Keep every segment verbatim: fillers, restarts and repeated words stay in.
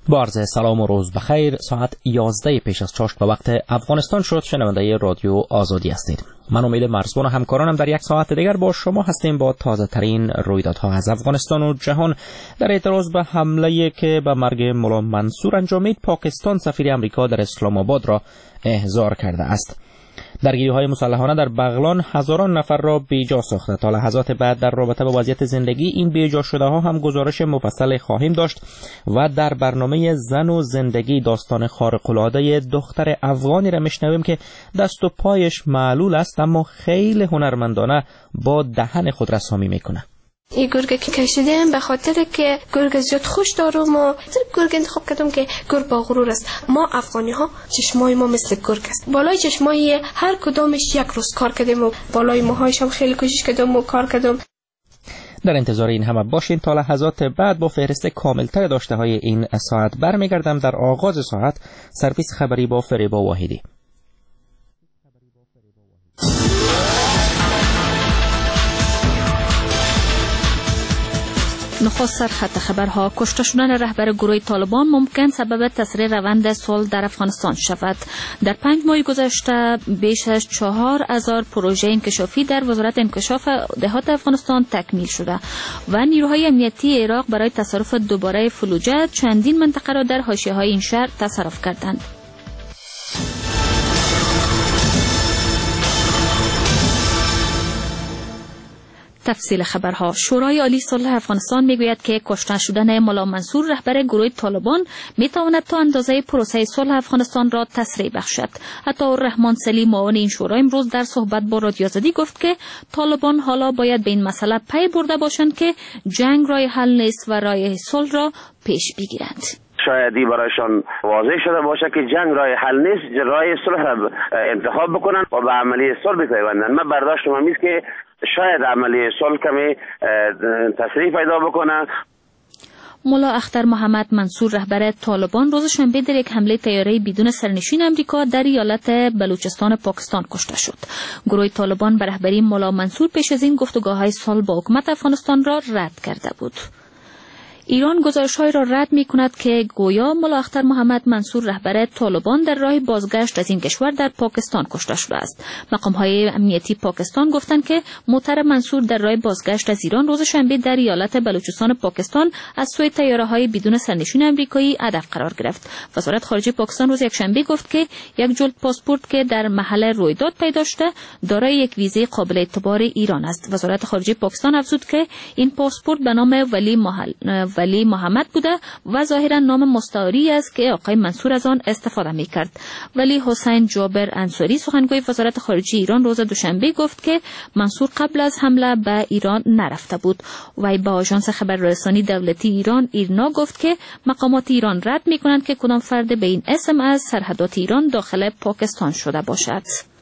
بارز سلام و روز بخیر. ساعت یازده پیش از چاشت به وقت افغانستان شد. شنونده رادیو آزادی هستید. من امید مرزبان و همکارانم در یک ساعت دیگر با شما هستیم با تازه ترین رویدادها از افغانستان و جهان. در اعتراض به حمله که به مرگ مولا منصور انجامید، پاکستان سفیر امریکا در اسلام آباد را احضار کرده است. درگیری‌های مسلحانه در بغلان هزاران نفر را بیجا ساخته. تا لحظات بعد در رابطه با وضعیت زندگی این بیجا شده ها هم گزارش مفصل خواهیم داشت و در برنامه زن و زندگی داستان خارق‌العاده دختر افغانی را میشنویم که دست و پایش معلول است اما خیلی هنرمندانه با دهن خود رسامی میکنه. این گرگ که کشیدم به خاطر که گرگ زیاد خوش دارم و گرگ انتخاب کردم که گرگ با غرور است. ما افغانی ها چشمای ما مثل گرگ است. بالای چشمای هر کدامش یک روز کار کردیم و بالای موهایش هم خیلی کوشش کردم و کار کردم. در انتظار این همه باشین تا لحظات بعد با فهرست کاملتر داشته های این ساعت برمیگردم. در آغاز ساعت سرویس خبری با فریبا واحدی. نخست سرخط خبرها: کشته شدن رهبر گروه طالبان ممکن سبب تسریع روند صلح در افغانستان شود. در پنج ماه گذشته بیش از چهار هزار پروژه انکشافی در وزارت انکشاف دهات افغانستان تکمیل شده و نیروهای امنیتی عراق برای تصرف دوباره فلوجه چندین منطقه را در حاشیه‌های این شهر تصرف کردند. تفصیل خبرها: شورای عالی صلح افغانستان میگوید که کشته شدن مولا منصور رهبر گروه طالبان میتواند تا اندازه پروسه صلح افغانستان را تسریع بخشد. عطاالرحمن سلیم معاون این شورا امروز در صحبت با رادیو آزادی گفت که طالبان حالا باید به این مسئله پی برده باشند که جنگ راه حل نیست و راه صلح را پیش بگیرند. شایدی برایشان واضح شده باشه که جنگ راه حل نیست، راه صلح را انتخاب بکنن و به عملی صلح بپیوندن. من برداشتم این است که شاید عملی صلح کمی تسریع پیدا بکنه. مولا اختر محمد منصور رهبر طالبان روز شنبه در یک حمله طیاره بدون سرنشین امریکا در ایالت بلوچستان پاکستان کشته شد. گروه طالبان به رهبری مولا منصور پیش از این گفتگوهای صلح با حکومت افغانستان را رد کرده بود. ایران گزارش‌های را رد می‌کند که گویا مولا اختر محمد منصور رهبر طالبان در راه بازگشت از این کشور در پاکستان کشته شده است. مقام‌های امنیتی پاکستان گفتند که موتر منصور در راه بازگشت از ایران روز شنبه در ایالت بلوچستان پاکستان از سوی طیاره‌های بدون سرنشین آمریکایی هدف قرار گرفت. وزارت خارجه پاکستان روز یکشنبه گفت که یک جلد پاسپورت که در محل رویداد پیدا شده دارای یک ویزه قابل اعتبار ایران است. وزارت خارجه پاکستان افزود که این پاسپورت به نام ولی محل ولی محمد بوده و ظاهرا نام مستعاری است که آقای منصور از آن استفاده می‌کرد. ولی حسین جابر انصاری سخنگوی وزارت خارجه ایران روز دوشنبه گفت که منصور قبل از حمله به ایران نرفته بود. وی به آژانس خبررسانی دولتی ایران ایرنا گفت که مقامات ایران رد می‌کنند که کدام فرد به این اسم از سرحدات ایران داخل پاکستان شده باشد.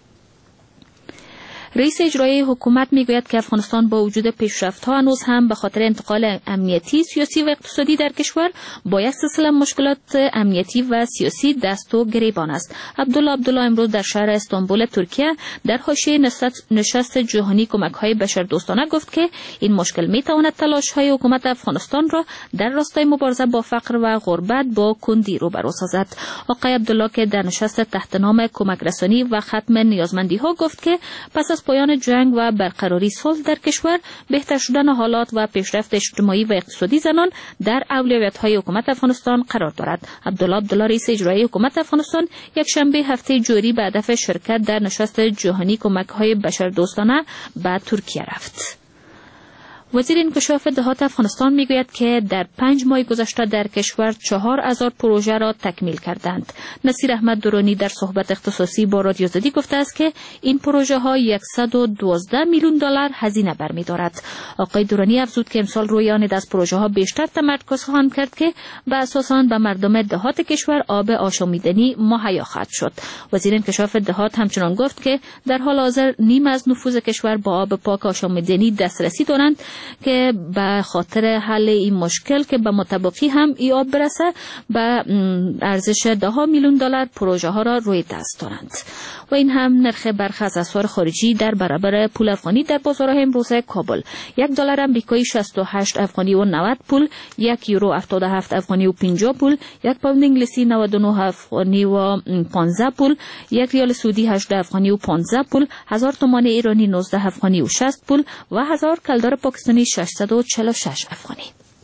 رئیس اجرایی حکومت میگوید که افغانستان با وجود پیشرفت‌ها هنوز هم به خاطر انتقال امنیتی، سیاسی و اقتصادی در کشور با یک سلسله مشکلات امنیتی و سیاسی دست و گریبان است. عبدالله عبدالله امروز در شهر استانبول ترکیه در حاشیه نشست جهانی کمک‌های بشردوستانه گفت که این مشکل میتواند تلاش‌های حکومت افغانستان را در راستای مبارزه با فقر و غربت با کندی روبرو سازد. آقای عبدالله که در نشست تحت نام کمک رسانی و ختم نیازمندی‌ها گفت که پس از پایان جنگ و برقراری صلح در کشور، بهتر شدن حالات و پیشرفت اجتماعی و اقتصادی زنان در اولویت‌های حکومت افغانستان قرار دارد. عبدالله عبدالله رئیس اجرایی حکومت افغانستان یک شنبه هفته جاری به هدف شرکت در نشست جهانی کمک‌های بشردوستانه به ترکیه رفت. وزیر انکشاف دهات افغانستان میگوید که در پنج ماه گذشته در کشور چهار هزار پروژه را تکمیل کردند. نصیر احمد درانی در صحبت اختصاصی با رادیو آزادی گفته است که این پروژه ها صد و دوازده میلیون دلار هزینه برمی‌دارد. آقای درانی افزود که امسال روی آن از پروژه ها بیشتر تمرکز خواهند کرد که به اساس آن به مردم دهات کشور آب آشامیدنی مهیا خواهد شد. وزیر انکشاف دهات همچنان گفت که در حال حاضر نیم از نفوذ کشور با آب پاک آشامیدنی دسترسی دارند، که به خاطر حل این مشکل که به مطابقی هم ای آب برسه به ارزش ده ها میلیون دلار پروژه ها را روی دست دارند. و این هم نرخ برخی از اسعار خارجی در برابر پول افغانی در بازارهای امروزه کابل. یک دلار امریکایی شصت و هشت افغانی و نود پول، یک یورو هفتاد و هفت افغانی و پنجاه پول، یک پوند انگلیسی نود و نه افغانی و پانزده پول، یک ریال سعودی هجده افغانی و پانزده پول، هزار تومان ایرانی نوزده افغانی و شصت پول و هزار کلدار پاکستانی ششصد و چهل و شش افغانی.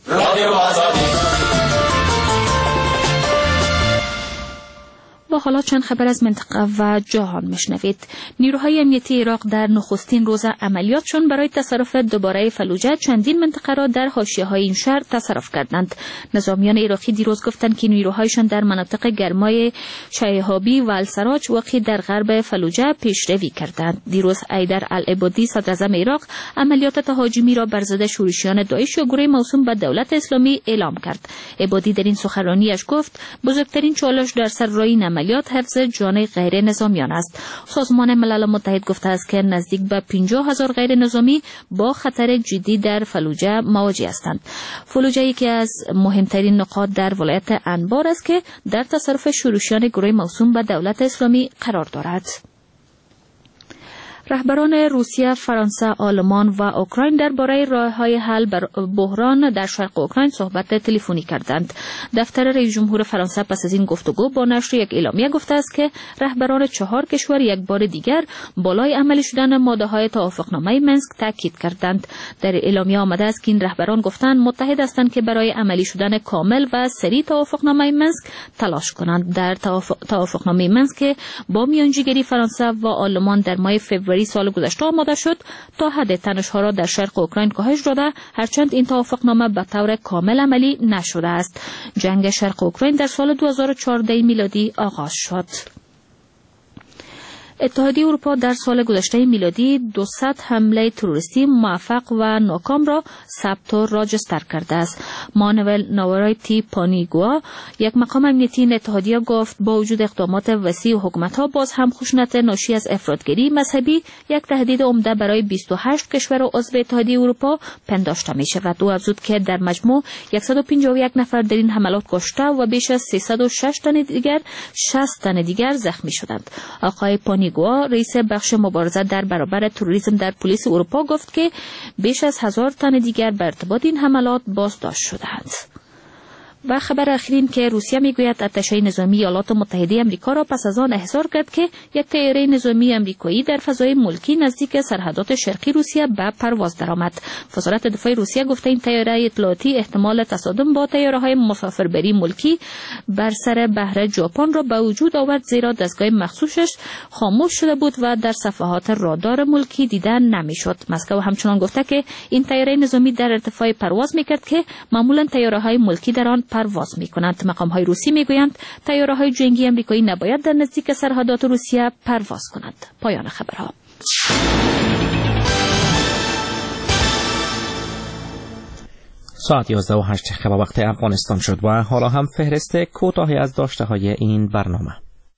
و حالا چند خبر از منطقه و جهان میشنوید. نیروهای امنیتی عراق در نخستین روز عملیاتشون برای تصرف دوباره فلوجه چندین منطقه را در حاشیه‌های این شهر تصرف کردند. نظامیان عراقی دیروز گفتند که نیروهایشان در مناطق گرمای شیهابی و السراج واقع در غرب فلوجه پیشروی کردند. دیروز ایدر العبادی صدراعظم عراق عملیات تهاجمی را بر ضد شورشیان داعش و گروه موسوم به دولت اسلامی اعلام کرد. عبادی در این سخنرانیش گفت بزرگترین چالش در سررای عملیات حفظ جان غیر نظامیان است. سازمان ملل متحد گفته است که نزدیک به پنجاه هزار غیر نظامی با خطر جدی در فلوجه مواجه هستند. فلوجه یکی از مهمترین نقاط در ولایت انبار است که در تصرف شورشیان گروه موسوم به دولت اسلامی قرار دارد. رهبران روسیه، فرانسه، آلمان و اوکراین درباره راه‌های حل بر بحران در شرق اوکراین صحبت تلفنی کردند. دفتر رئیس جمهور فرانسه پس از این گفتگو با نشر یک اعلامیه گفته است که رهبران چهار کشور یک بار دیگر بالای عملی شدن ماده‌های توافقنامه منسک تاکید کردند. در اعلامیه آمده است که این رهبران گفتند متحد هستند که برای عملی شدن کامل و سریع توافقنامه منسک تلاش کنند. در توافقنامه منسک با میانجیگری فرانسه و آلمان در ماه فوریه سال گذشته آماده شد تا حد تنش‌ها را در شرق اوکراین کاهش داده، هرچند این توافقنامه به طور کامل عملی نشده است. جنگ شرق اوکراین در سال دو هزار و چهارده میلادی آغاز شد. اتحادیه اروپا در سال گذشته میلادی دویست حمله تروریستی موفق و ناکام را ثبت و راجستر کرده است. مانوئل ناورایتی پانیگوا، یک مقام امنیتی این اتحادیه، گفت با وجود اقدامات وسیع حکومت‌ها باز هم خشونت ناشی از افراطگری مذهبی یک تهدید عمده برای بیست و هشت کشور عضو اتحادیه اروپا پنداشته می‌شود. او افزود که در مجموع صد و پنجاه و یک نفر در این حملات کشته و بیش از سیصد و شش تن دیگر شصت تن دیگر زخمی شدند. آقای پانی گوا، رئیس بخش مبارزه در برابر تروریسم در پلیس اروپا، گفت که بیش از هزار تن دیگر بر ارتباط این حملات بازداشت شدند. و خبر اخیر این که روسیه میگوید اتشه نظامی ایالات متحده آمریکا را پس از آن احضار کرد که یک طیاره نظامی آمریکایی در فضای ملکی نزدیک سرحدات شرقی روسیه به پرواز درآمد. وزارت دفاع روسیه گفته این طیاره اطلاعاتی احتمال تصادم با طیاره‌های مسافربری ملکی بر سر بحر ژاپن را به وجود آورد، زیرا دستگاه مخصوصش خاموش شده بود و در صفحات رادار ملکی دیده نمیشد. مسکو همچنان گفته که این طیاره نظامی در ارتفاع پرواز میکرد که معمولا طیاره‌های ملکی در آن پرواز می‌کنند. مقام‌های روسی می‌گویند طیاره‌های جنگی آمریکایی نباید در نزدیک سرحدات روسیه پرواز کنند. پایان خبرها. ساعت یازده و هشت دقیقه وقت افغانستان شد و حالا هم فهرست کوتاهی از داشته‌های این برنامه.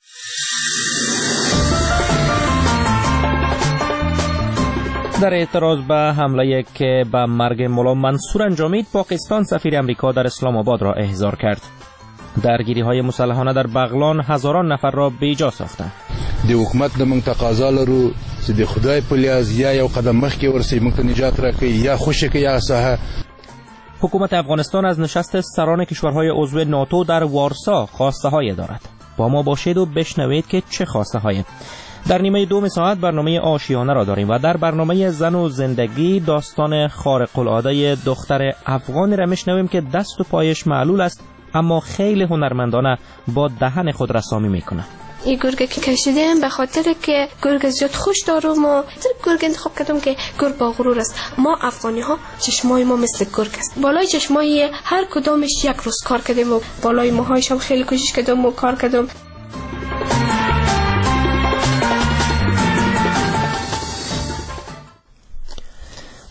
در اعتراض به حمله که به مرگ ملا منصور انجامید، پاکستان سفیر امریکا در اسلام آباد را احضار کرد. درگیری‌های مسلحانه در بغلان هزاران نفر را بیجا ساخته. د حکومت د موږ تقاضا لرو چې د خدای په لیاز یا یو قدم مخکې ورسي موږ ته نجات راکړي یا خوشی که یا ساحه. حکومت افغانستان از نشست سران کشورهای عضو ناتو در وارسا خواسته‌های دارد. با ما باشید و بشنوید که چه خواسته‌های. در نیمه دوم ساعت برنامه آشیانه را داریم و در برنامه زن و زندگی داستان خارق العاده دختر افغانی را میشنویم که دست و پایش معلول است اما خیلی هنرمندانه با دهن خود رسامی میکنه. این گرگ که کشیدم به خاطر که گرگ زیاد خوش دارم و گرگ انتخاب کردم که گرگ با غرور است. ما افغانی ها چشمای ما مثل گرگ است. بالای چشمای هر کدامش یک روز کار کردیم و بالای موهایش هم خیلی کوشش کردم و کار کردم.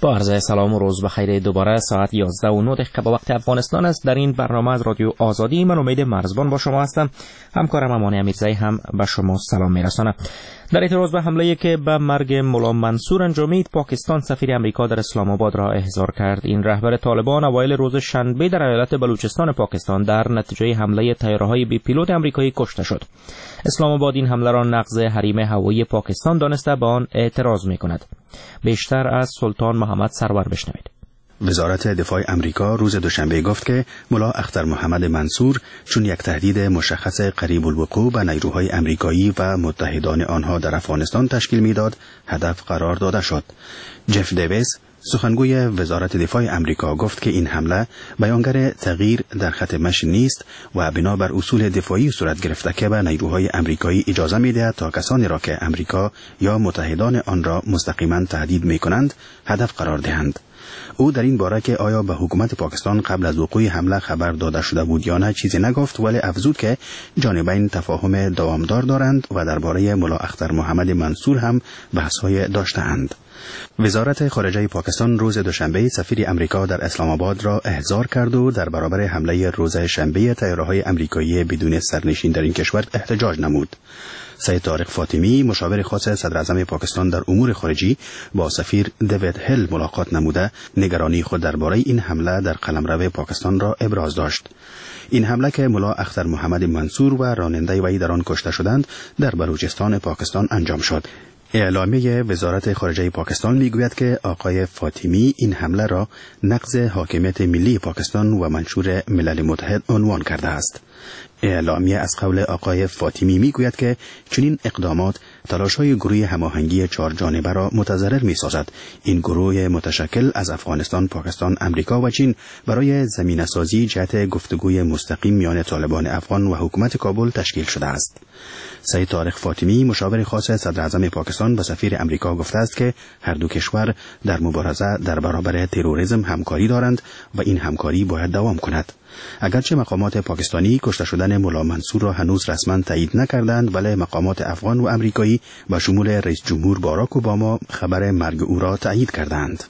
با عرض سلام و روز بخیر. دوباره ساعت یازده و نه دقیقه به وقت افغانستان است. در این برنامه از رادیو آزادی من امید مرزبان با شما هستم. همکارم امان امیرزایی هم به شما سلام میرسانه. در اعتراض به حمله‌ای که به مرگ ملا منصور انجامید، پاکستان سفیر امریکا در اسلام آباد را احضار کرد. این رهبر طالبان اوایل روز شنبه در ایالت بلوچستان پاکستان در نتیجه حمله طیاره‌های بی پیلوت آمریکایی کشته شد. اسلام آباد این حمله را نقض حریم هوایی پاکستان دانسته به آن اعتراض می‌کند. بیشتر از سلطان محمد سرور بشنوید. وزارت دفاع امریکا روز دوشنبه گفت که ملا اختر محمد منصور چون یک تهدید مشخص قریب الوقوع به نیروهای امریکایی و متحدان آنها در افغانستان تشکیل میداد، هدف قرار داده شد. جف دیویس سخنگوی وزارت دفاع امریکا گفت که این حمله بیانگر تغییر در خط مشی نیست و بنابر اصول دفاعی صورت گرفته که به نیروهای امریکایی اجازه می‌دهد تا کسانی را که امریکا یا متحدان آن را مستقیما تهدید می‌کنند هدف قرار دهند. او در این باره که آیا به حکومت پاکستان قبل از وقوع حمله خبر داده شده بود یا نه چیزی نگفت، ولی افزود که جانبین تفاهم دوامدار دارند و درباره ملا اختر محمد منصور هم بحث‌های داشته‌اند. وزارت خارجه پاکستان روز دوشنبه سفیر امریکا در اسلام آباد را احضار کرد و در برابر حمله روز شنبه طیاره‌های امریکایی بدون سرنشین در این کشور احتجاج نمود. سید طارق فاطمی مشاور خاص صدر اعظم پاکستان در امور خارجی با سفیر دیوید هل ملاقات نموده نگرانی خود درباره این حمله در قلمرو پاکستان را ابراز داشت. این حمله که ملا اختر محمد منصور و راننده وی در آن کشته شدند در بلوچستان پاکستان انجام شد. اعلامیه وزارت خارجه پاکستان میگوید که آقای فاطمی این حمله را نقض حاکمیت ملی پاکستان و منشور ملل متحد عنوان کرده است. اعلامیه از قول آقای فاطمی میگوید که چنین اقدامات تلاش‌های گروه هماهنگی چهار جانبه را متضرر می‌سازد. این گروه متشکل از افغانستان، پاکستان، امریکا و چین برای زمینه‌سازی جهت گفتگوی مستقیم میان طالبان افغان و حکومت کابل تشکیل شده است. سید طارق فاطمی مشاور خاص صدر اعظم پاکستان به سفیر امریکا گفته است که هر دو کشور در مبارزه در برابر تروریسم همکاری دارند و این همکاری باید دوام کند. اگرچه مقامات پاکستانی کشته شدن ملا منصور را هنوز رسما تایید نکردند، ولی مقامات افغان و امریکایی با شمول رئیس جمهور باراک اوباما خبر مرگ او را تایید کردند.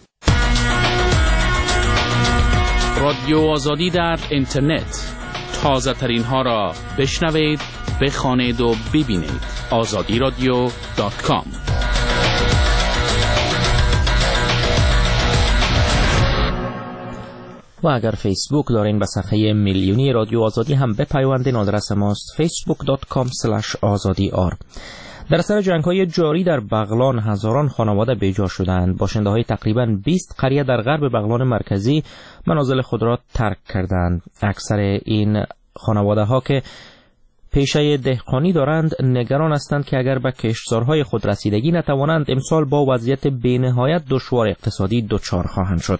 رادیو آزادی در اینترنت، تازه ترین ها را بشنوید، بخوانید و ببینید. آزادی رادیو دات کام. و اگر فیسبوک دارین به صفحه میلیونی رادیو آزادی هم بپیوندین. آدرس ماست فیسبوک دات کام اسلش آزادی آر. در اثر جنگ‌های جاری در بغلان هزاران خانواده بیجا شدند. باشنده‌های تقریباً بیست قریه در غرب بغلان مرکزی منازل خود را ترک کردند. اکثر این خانواده‌ها که پیشه دهقانی دارند نگران هستند که اگر به کشتزارهای خود رسیدگی نتوانند امسال با وضعیت بی‌نهایت دشوار اقتصادی دچار خواهند شد.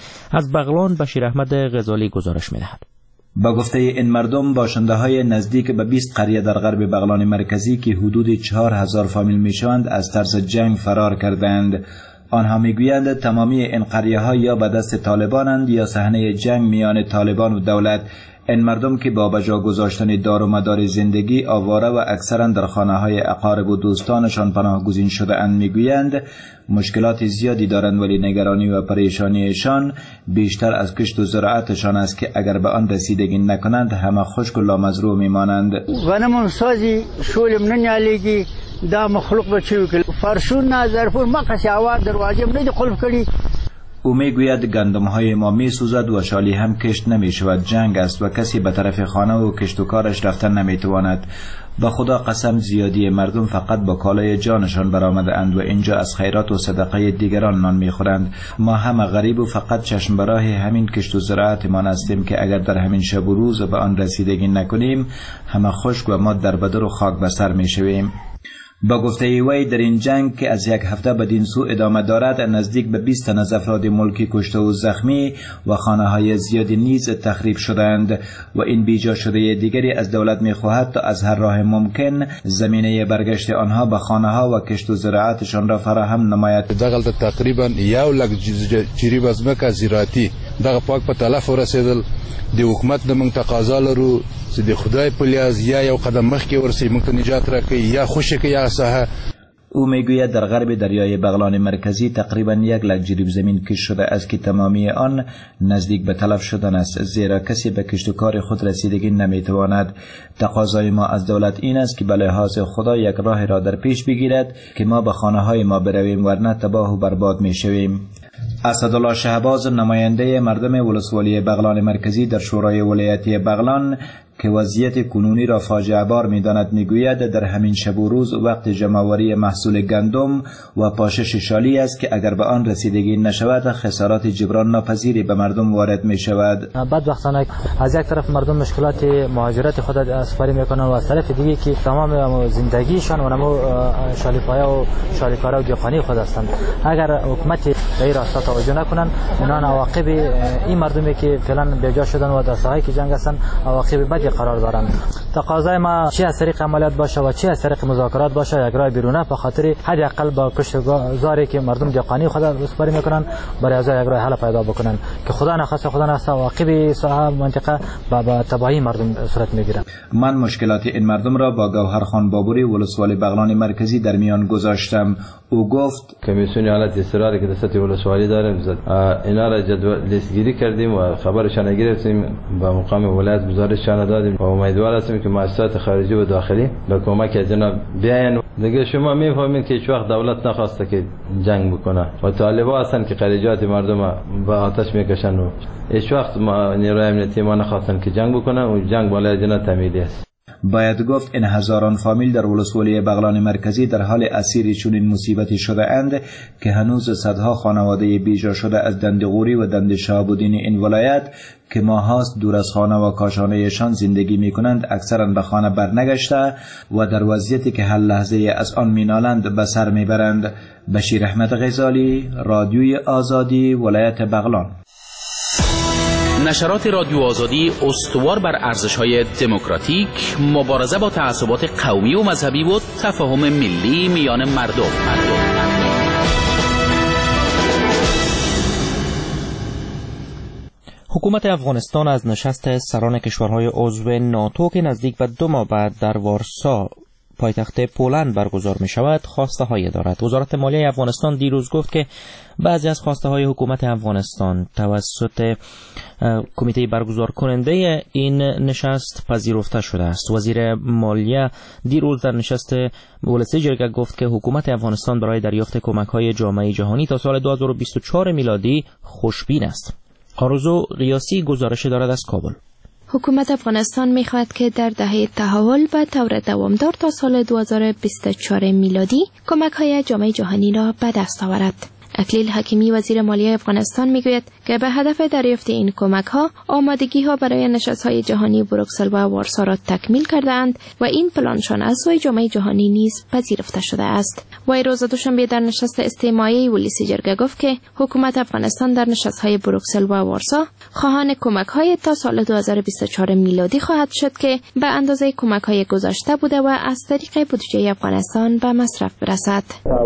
از بغلان بشیر احمد غزالی گزارش می‌دهد. با گفته این مردم، باشنده های نزدیک به بیست قریه در غرب بغلان مرکزی که حدود چهار هزار فامیل میشوند از ترس جنگ فرار کردند. آنها میگویند تمامی این قریه ها یا به دست طالبانند یا صحنه جنگ میان طالبان و دولت. این مردم که با بجا گذاشتن دار و مدار زندگی آواره و اکثرا در خانه های اقارب و دوستانشان پناه گزین شده اند میگویند مشکلات زیادی دارند، ولی نگرانی و پریشانیشان بیشتر از کشت و زراعتشان است که اگر به آن رسیدگی نکنند همه خشک و لامزرو میمانند. غنم سازی شولم ننیالیگی دا مخلوق بچیو که فرشون نظرفون ما کسی آوار دروازه من نید قلب کردی. او میگوید گندم های ما می سوزد و شالی هم کشت نمی شود. جنگ است و کسی به طرف خانه و کشت و کارش رفتن نمی تواند. با خدا قسم زیادی مردم فقط با کالای جانشان برآمده اند و اینجا از خیرات و صدقه دیگران نان می خورند. ما همه غریب و فقط چشم براه همین کشت و زراعتمان هستیم که اگر در همین شب و روز به آن رسیدگی نکنیم همه خشک و ما در بدر و خاک بسر می شویم. با گفته وی در این جنگ که از یک هفته بدین سو ادامه دارد نزدیک به بیست تن از افراد ملکی کشته و زخمی و خانه های زیادی نیز تخریب شدند و این بیجا شده دیگری از دولت می خواهد تا از هر راه ممکن زمینه برگشت آنها به خانه ها و کشت و زراعتشان را فراهم نماید. دغه تقریبا یو لک جریب از مکه زراعتي دغه پاک په تلف ورسېدل. د حکومت د موږ تقاضا لرو چې د خدای په لیاز یا یو قدم مخکې ورسې موږ ته نجات راکړي یا خوشي کوي یا ساحه. او میگوید در غرب دریای بغلان مرکزی تقریبا یک لک جریب زمین کش شده است که تمامی آن نزدیک به تلف شدن است، زیرا کسی به کشت و کار خود رسیدگی نمیتواند. تقاضای ما از دولت این است که به لحاظ خدا یک راه را در پیش بگیرد که ما به خانه های ما برویم، ورنه تباه و برباد میشویم. اسدالله شهباز، نماینده مردم ولسوالی بغلان مرکزی در شورای ولایتی بغلان که وضعیت کنونی را فاجعه بار می‌داند، میگوید در همین شب و روز وقت جمع‌آوری محصول گندم و پاشش شالی است که اگر به آن رسیدگی نشود خسارات جبران ناپذیری به مردم وارد می‌شود. بعد وقتاً از یک طرف مردم مشکلات مهاجرت خود اسپاری می‌کنند و از طرف دیگه که تمام زندگیشان و نمو شالیپایه و شالیکارا و گیاهخوانی خود هستند، اگر حکومت به این راستا توجه نکنند، اینا عواقب این مردمی که فعلا بی‌جا شدن و در ساحه که جنگ هستند عواقب بدی قرار دارند. تقاضای ما چه از طریق عملیات باشه و چه از طریق مذاکرات باشه، یک راه بیرونه به خاطر حداقل با کشتگذاری که مردم گیاهخوانی خود اسپاری میکنن برای از یک راه حل پیدا بکنن که خدا نخواسته خدا نخواسته عواقب ساحه منطقه با تباهی مردم صورت میگیره. من مشکلات این مردم را با گوهرخان بابوری ولسوالی بغلان مرکزی در میان گذاشتم. او گفت کمیسیون حالت اضطراری که دسته ولسوالی داریم اینا را جدول لیستگیری کردیم و خبرشان گرفتیم، با مقام ولایت گزارششان دادیم و امیدوار هستیم که مؤسسات خارجی و داخلی با کمک جناب بیاین. دیگه شما میفهمید که هیچ وقت دولت نخواسته که جنگ بکنه و طالبان هستن که خارجات مردم با آتش میکشن و هیچ وقت نیروی امنیتی ما نخواستن که جنگ بکنه و جنگ بالای جناب تمیدی است. باید گفت این هزاران فامیل در ولسوالی بغلان مرکزی در حال اسیر چنین مصیبتی شده اند که هنوز صدها خانواده بیجا شده از دندغوری و دند شهاب‌الدین این ولایت که ماهاست دور از خانه و کاشانه‌شان زندگی می‌کنند اکثرا به خانه برنگشته و در وضعیتی که هر لحظه از آن مینالند به سر میبرند. بشیر احمد غزالی، رادیوی آزادی، ولایت بغلان. نشرات رادیو آزادی استوار بر ارزش‌های دموکراتیک، مبارزه با تعصبات قومی و مذهبی و تفاهم ملی میان مردم. مردم. حکومت افغانستان از نشست سران کشورهای عضو ناتو که نزدیک به دو ماه بعد در وارسا پایتخت پولند برگزار می شود خواسته هایی دارد. وزارت مالیه افغانستان دیروز گفت که بعضی از خواسته های حکومت افغانستان توسط کمیته برگزار کننده این نشست پذیرفته شده است. وزیر مالیه دیروز در نشست جلسه جرگه گفت که حکومت افغانستان برای دریافت کمک های جامعه جهانی تا سال دو هزار و بیست و چهار میلادی خوشبین است. آرزو قیاسی گزارش دارد از کابل. حکومت افغانستان می‌خواهد که در دهه تحول به طور دوامدار تا سال دو هزار و بیست و چهار میلادی کمک‌های جامعه جهانی را به دست آورد. اکلیل حکیمی وزیر مالیه افغانستان میگوید که به هدف دریافت این کمک‌ها آمادگی‌ها برای نشست‌های جهانی بروکسل و وارسا را تکمیل کرده‌اند و این پلانشان از سوی جامعه جهانی نیز پذیرفته شده است. وی روز دوشنبه در نشست استماعی ولیسی جرگه گفت که حکومت افغانستان در نشست‌های بروکسل و وارسا خواهان کمک‌های تا سال دو هزار و بیست و چهار میلادی خواهد شد که به اندازه کمک‌های گذشته بوده و از طریق بودجه افغانستان به مصرف برسد.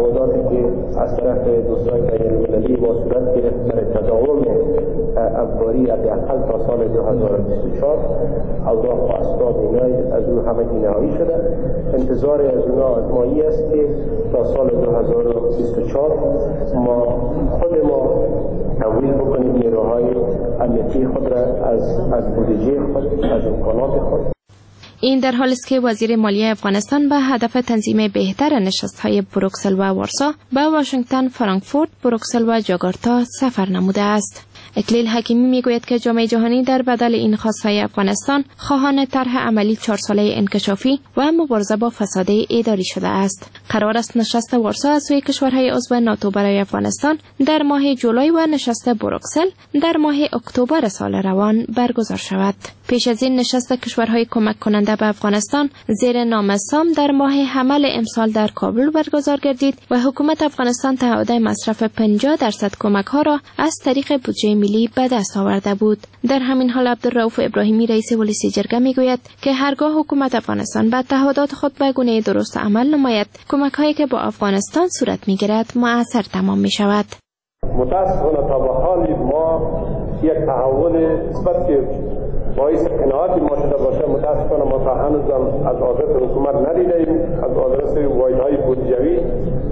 از طرف دوستان بین‌المللی با صورت گرفت برای تداوم افغانی حداقل تا سال دو هزار و بیست و چهار اوراق و اسناد اینا از اون همه نهایی شده. انتظار از اونا آزمایی است که تا سال دو هزار و بیست و چهار ما خود ما تمویل بکنیم نیروهای امنیتی خود را از از بودجه خود، از امکانات خود. این در حالی است که وزیر مالیه افغانستان به هدف تنظیم بهتر نشست‌های بروکسل و وارسا به واشنگتن، فرانکفورت، بروکسل و جاکارتا سفر نموده است. اکلیل حکیمی میگوید که جامعه جهانی در بدل این خواستهای افغانستان خواهان طرح عملی چهار ساله انکشافی و مبارزه با فساد اداری شده است. قرار است نشست وارسا از سوی کشورهای عضو ناتو برای افغانستان در ماه جولای و نشست بروکسل در ماه اکتبر سال روان برگزار شود. پیش از این نشست کشورهای کمک کننده به افغانستان زیر نام سام در ماه حمل امسال در کابل برگزار گردید و حکومت افغانستان تعهد مصرف پنجاه درصد کمک ها را از طریق بودجه ملی به دست آورده بود. در همین حال عبدالرؤوف ابراهیمی رئیس ولیسی جرگه میگوید که هرگاه حکومت افغانستان به تعهدات خود به گونه درست عمل نماید، کمک هایی که با افغانستان صورت میگیرد مؤثر تمام می شود. متاسفانه تا به حال ما یک تحول نسبت که باعث قناعت ما شده باشه، متاسفانه ما تا هنوز از عادت حکومت ندیدیم، از آدرس واحدهای بودجوی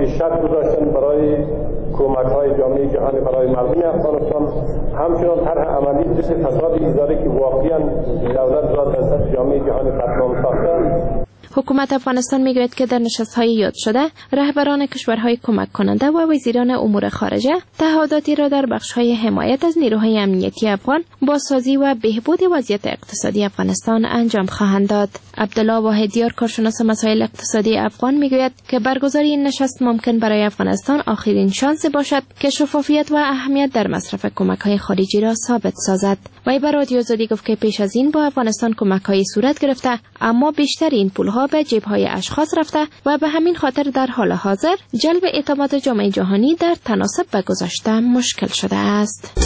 پیشرفت گذاشتن برای کمک های جامعه جهانی برای مردم افغانستان، همچنان طرح عملی ضد فساد اداری که واقعا دولت را در سطح جامعه جهانی فتنام ساخته. حکومت افغانستان میگوید که در نشست‌های یاد شده رهبران کشورهای کمک کننده و وزیران امور خارجه تعهداتی را در بخش‌های حمایت از نیروهای امنیتی افغان، بازسازی و بهبود وضعیت اقتصادی افغانستان انجام خواهند داد. عبدالله واحدیار کارشناس مسائل اقتصادی افغان میگوید که برگزاری این نشست ممکن برای افغانستان آخرین شانس باشد که شفافیت و اهمیت در مصرف کمک‌های خارجی را ثابت سازد. وی به رادیو آزادی گفت که پیش از این با افغانستان کمک‌های صورت گرفته، اما بیشتر این پول‌ها به جیب‌های اشخاص رفته و به همین خاطر در حال حاضر جلب اعتماد جامعه جهانی در تناسب به گذشته مشکل شده است.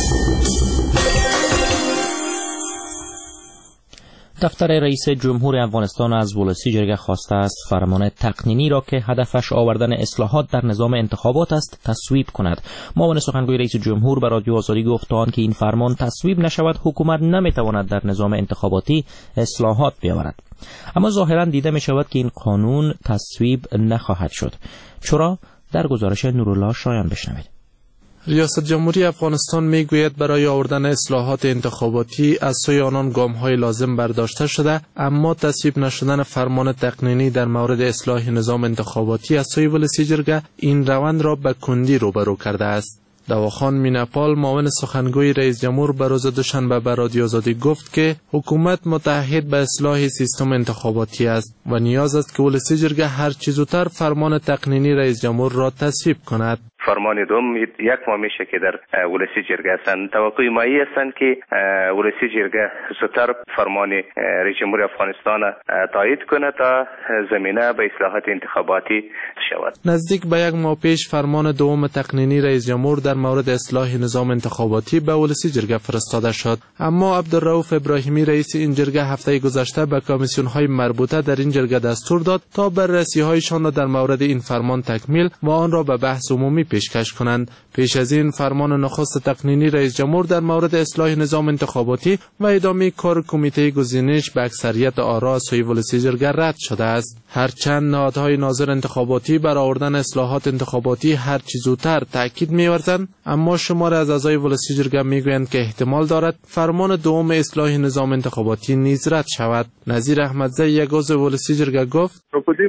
دفتر رئیس جمهور افغانستان از ولسی جرگه خواسته است فرمان تقنینی را که هدفش آوردن اصلاحات در نظام انتخابات است تصویب کند. معاون سخنگوی رئیس جمهور به رادیو آزادی گفت تا آنکه این فرمان تصویب نشود حکومت نمیتواند در نظام انتخاباتی اصلاحات بیاورد. اما ظاهرا دیده می شود که این قانون تصویب نخواهد شد. چرا؟ در گزارش نورالله شایان بشنوید. ریاست جمهوری افغانستان میگوید برای آوردن اصلاحات انتخاباتی از سوی آنان گام‌های لازم برداشته شده، اما تصویب نشدن فرمان تقنینی در مورد اصلاح نظام انتخاباتی از سوی ولسی جرگه این روند را به کندی روبرو کرده است. دواخان میناپال معاون سخنگوی رئیس جمهور به روز دوشنبه به رادیو آزادی گفت که حکومت متعهد به اصلاح سیستم انتخاباتی است و نیاز است که ولسی جرگه هر چه زودتر فرمان تقنینی رئیس جمهور را تصویب کند. فرمان دوم یک ماه میشه که در ولسی جرگه هستند. توقع مایی هستند که ولسی جرگه زودتر فرمان رئیس جمهور افغانستان تایید کنه تا زمینه به اصلاحات انتخاباتی شود. نزدیک به یک ماه پیش فرمان دوم تقنینی رئیس جمهور در مورد اصلاح نظام انتخاباتی به ولسی جرگه فرستاده شد، اما عبدالرؤوف ابراهیمی رئیس این جرگه هفته گذشته به کمیسیون های مربوطه در این جرگه دستور داد تا بررسی هایشان را در مورد این فرمان تکمیل و آن را به بحث عمومی پیشکش کنند. پیش از این فرمان نخست تقنینی رئیس جمهور در مورد اصلاح نظام انتخاباتی و ادامه کار کمیته گزینش به اکثریت آرا سوی ولسی جرگه رد شده است. هرچند نهادهای ناظر انتخاباتی بر آوردن اصلاحات انتخاباتی هر چه زودتر تاکید می‌ورزند، اما شمار از اعضای ولسی جرگه میگویند که احتمال دارد فرمان دوم اصلاح نظام انتخاباتی نیز رد شود. نظیر احمدزی یک عضو ولسی جرگه گفت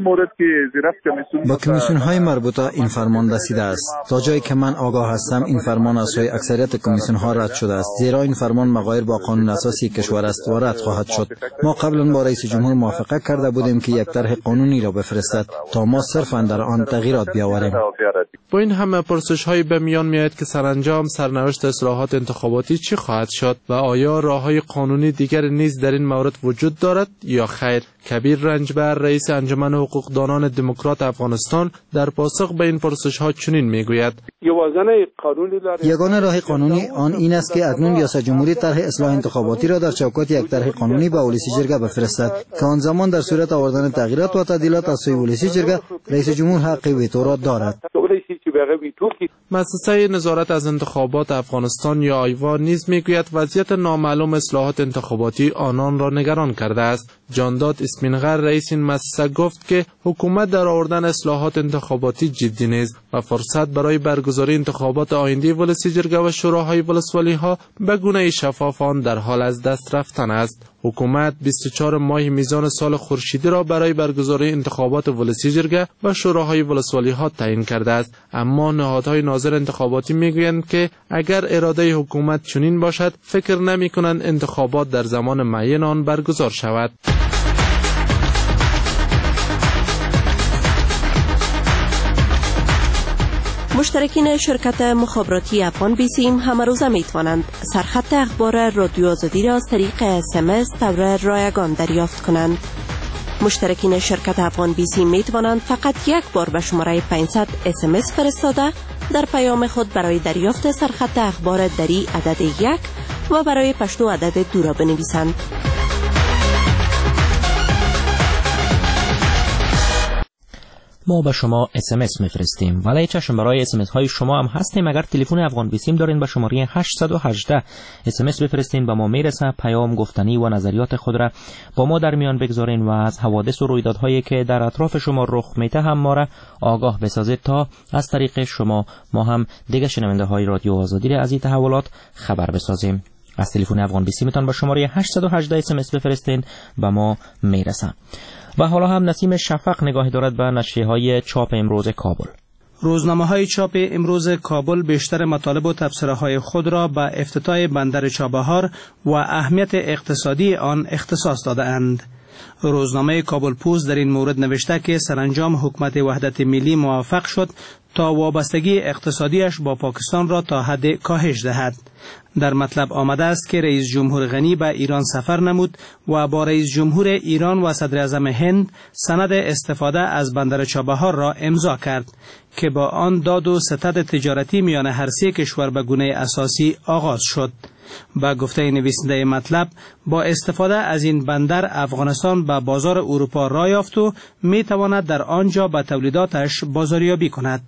با کمیسیون های مربوطه این فرمان رسیده است. تا جایی که من آگاه هستم این فرمان از سوی اکثریت کمیسیون ها رد شده است، زیرا این فرمان مغایر با قانون اساسی کشور است و رد خواهد شد. ما قبلا با رئیس جمهور موافقه کرده بودیم که یک طرح قانونی را بفرستد تا ما صرفا در آن تغییرات بیاوریم. با این همه پرسش های به میان میآید که سرانجام سرنوشت اصلاحات انتخاباتی چی خواهد شد و آیا راههای قانونی دیگر نیز در این مورد وجود دارد یا خیر؟ کبیر رنجبر رئیس انجمن حقوقدانان دموکرات افغانستان در پاسخ به این پرسش ها چنین میگوید: یگانه راه قانونی آن این است که اکنون ریاست جمهوری طرح اصلاح انتخاباتی را در چوکات یک طرح قانونی به ولسی جرگه بفرستد که آن زمان در صورت آوردن تغییرات و تعدیلات از سوی ولسی جرگه رئیس جمهور حق ویتو را دارد. مؤسسه نظارت از انتخابات افغانستان یا آیوا نیز میگوید وضعیت نامعلوم اصلاحات انتخاباتی آنان را نگران کرده است. جانداد اسمینغر رئیس این مؤسسه گفت که حکومت در آوردن اصلاحات انتخاباتی جدی نیست و فرصت برای برگزاری انتخابات آینده ولسی جرگه و شوراهای ولسوالی ها به گونه شفاف آن در حال از دست رفتن است. حکومت بیست و چهار ماه میزان سال خورشیدی را برای برگزاری انتخابات ولسی جرگه و شوراهای ولسوالی ها تعیین کرده است، اما نهادهای ناظر انتخاباتی میگویند که اگر اراده حکومت چنین باشد فکر نمی‌کنند انتخابات در زمان معین آن برگزار شود. مشترکین شرکت مخابراتی افغان بیسیم همه روزه می توانند سرخط اخبار رادیو آزادی را از طریق اس ام اس طور رایگان دریافت کنند. مشترکین شرکت افغان بیسیم می توانند فقط یک بار به شماره پانصد اس ام اس فرستاده در پیام خود برای دریافت سرخط اخبار دری عدد یک و برای پشتو عدد دو را بنویسند. ما به شما اس ام اس میفرستیم، ولی چشم برای اس ام اس های شما هم هستیم. اگر تلفن افغان بیسیم دارین به شماره هشت یک هشت اس ام اس بفرستین، به ما میرسه. پیام گفتنی و نظریات خود را با ما در میان بگذارین و از حوادث و رویدادهایی که در اطراف شما رخ میده هم ما را آگاه بسازید تا از طریق شما ما هم دیگه شنونده های رادیو آزادی را از این تحولات خبر بسازیم. از تلفن افغان بیسیم میتون به شماره هشت یک هشت اس ام اس بفرستین، به ما میرسه. و حالا هم نسیم شفق نگاهی دارد به نشریه های چاپ امروز کابل. روزنامه های چاپ امروز کابل بیشتر مطالب و تبصره های خود را به افتتاح بندر چابهار و اهمیت اقتصادی آن اختصاص داده اند. روزنامه کابل پوست در این مورد نوشته که سرانجام حکومت وحدت ملی موفق شد تا وابستگی اقتصادیش با پاکستان را تا حد کاهش دهد. در مطلب آمده است که رئیس جمهور غنی به ایران سفر نمود و با رئیس جمهور ایران و صدر اعظم هند سند استفاده از بندر چابهار را امضا کرد که با آن داد و ستد تجارتی میان هر سه کشور به گونه اساسی آغاز شد. با گفته نویسنده مطلب، با استفاده از این بندر افغانستان به بازار اروپا راه یافت و می تواند در آنجا به تولیداتش بازاریابی کند.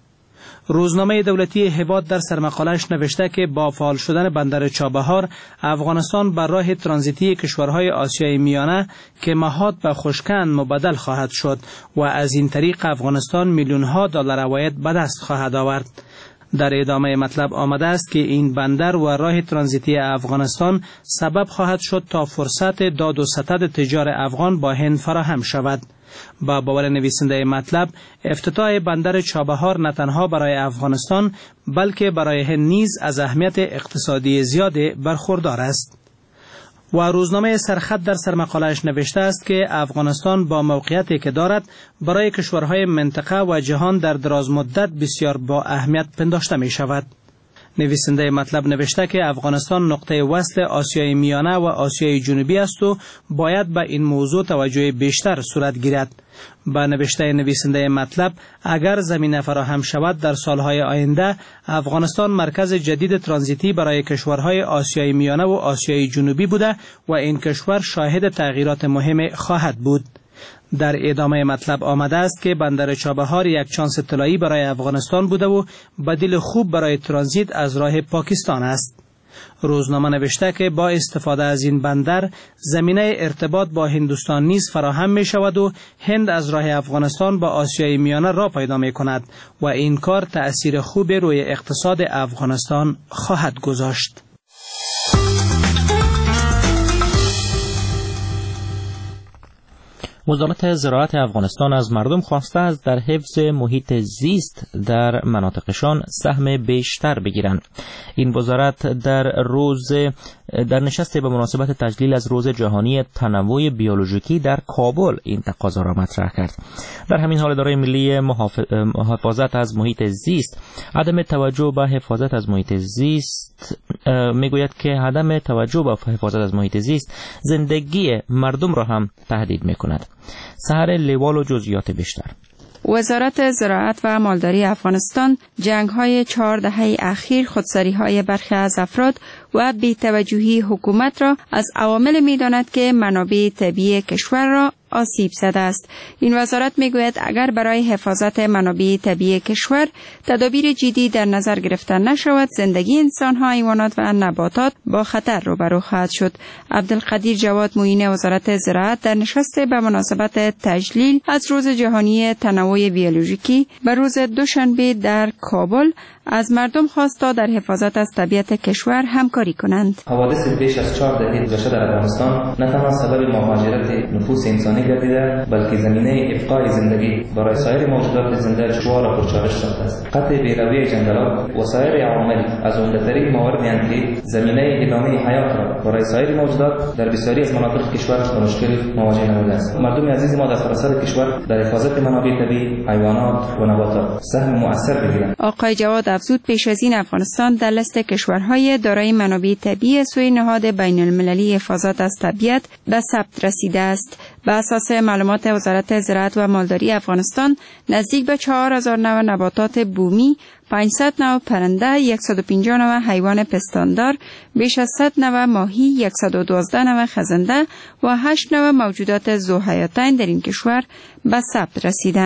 روزنامه دولتی هواد در سرمقاله‌اش نوشته که با فعال شدن بندر چابهار افغانستان بر راه ترانزیتی کشورهای آسیای میانه که مهاد و خشکند مبادل خواهد شد و از این طریق افغانستان میلیون‌ها دلار عواید به دست خواهد آورد. در ادامه مطلب آمده است که این بندر و راه ترانزیتی افغانستان سبب خواهد شد تا فرصت داد و ستد تجار افغان با هند فراهم شود. با باور نویسنده مطلب، افتتاح بندر چابهار نه تنها برای افغانستان بلکه برای هند نیز از اهمیت اقتصادی زیاد برخوردار است. و روزنامه سرخط در سرمقاله‌اش نوشته است که افغانستان با موقعیتی که دارد برای کشورهای منطقه و جهان در دراز مدت بسیار با اهمیت پنداشته می شود. نویسنده مطلب نوشته که افغانستان نقطه وصل آسیای میانه و آسیای جنوبی است و باید به این موضوع توجه بیشتر صورت گیرد. با نوشته نویسنده مطلب، اگر زمینه فراهم شود در سالهای آینده افغانستان مرکز جدید ترانزیتی برای کشورهای آسیای میانه و آسیای جنوبی بوده و این کشور شاهد تغییرات مهم خواهد بود. در ادامه مطلب آمده است که بندر چابهار یک چانس طلایی برای افغانستان بوده و بدیل خوب برای ترانزیت از راه پاکستان است. روزنامه نوشته که با استفاده از این بندر زمینه ارتباط با هندوستان نیز فراهم می شود و هند از راه افغانستان با آسیای میانه را پیدا می کند و این کار تأثیر خوب روی اقتصاد افغانستان خواهد گذاشت. وزارت زراعت افغانستان از مردم خواسته است در حفظ محیط زیست در مناطقشان سهم بیشتر بگیرند. این وزارت در روز در نشست به مناسبت تجلیل از روز جهانی تنوع بیولوژیکی در کابل این تقاضا را مطرح کرد. در همین حال اداره ملی حفاظت از محیط زیست عدم توجه به حفاظت از محیط زیست میگوید که عدم توجه به حفاظت از محیط زیست زندگی مردم را هم تهدید میکند. سحر لیوال و جزئیات بیشتر. وزارت زراعت و مالداری افغانستان جنگ‌های چهار دهه اخیر، خودسری‌های برخی از افراد و بی‌توجهی حکومت را از عوامل می‌داند که منابع طبیعی کشور را آسیب زده است. این وزارت میگوید اگر برای حفاظت منابع طبیعی کشور تدابیر جدی در نظر گرفته نشود، زندگی انسان‌ها، حیوانات و نباتات با خطر روبرو خواهد شد. عبدالقدیر جواد معین وزارت زراعت در نشست به مناسبت تجلیل از روز جهانی تنوع بیولوژیکی به روز دوشنبه در کابل از مردم خواست تا در حفاظت از طبیعت کشور همکاری کنند. حوادث بیش از چهار دهه گذشته در افغانستان نه تنها سبب مهاجرت نفوس انسانی گردیده، بلکه زمینه ابقای زندگی برای سایر موجودات زنده دشوار و پرچالش ساخته است. قطع بیروی جنگلات و سایر عوامل از عمده‌ترین مواردی که زمینه ادامه حیات را برای سایر موجودات در بسیاری از مناطق کشور با مشکل مواجه نموده است. مردم عزیز ما در سراسر کشور در حفاظت منابع طبیعی، حیوانات و نباتات سهم مؤثر بگیرند. آقای جواد افزود پیش از این افغانستان در لیست کشورهای دارای منابع طبیعی سوی نهاد بین المللی حفاظت از طبیعت به ثبت رسیده است. به اساس معلومات وزارت زراعت و مالداری افغانستان، نزدیک به چهار هزار نوع نباتات بومی، پانصد نوع پرنده، صد و پنجاه نوع حیوان پستاندار، بیش از صد نوع ماهی، صد و دوازده نوع خزنده و هشت نوع موجودات ذوحیاتین در این کشور به ثبت رسیدند.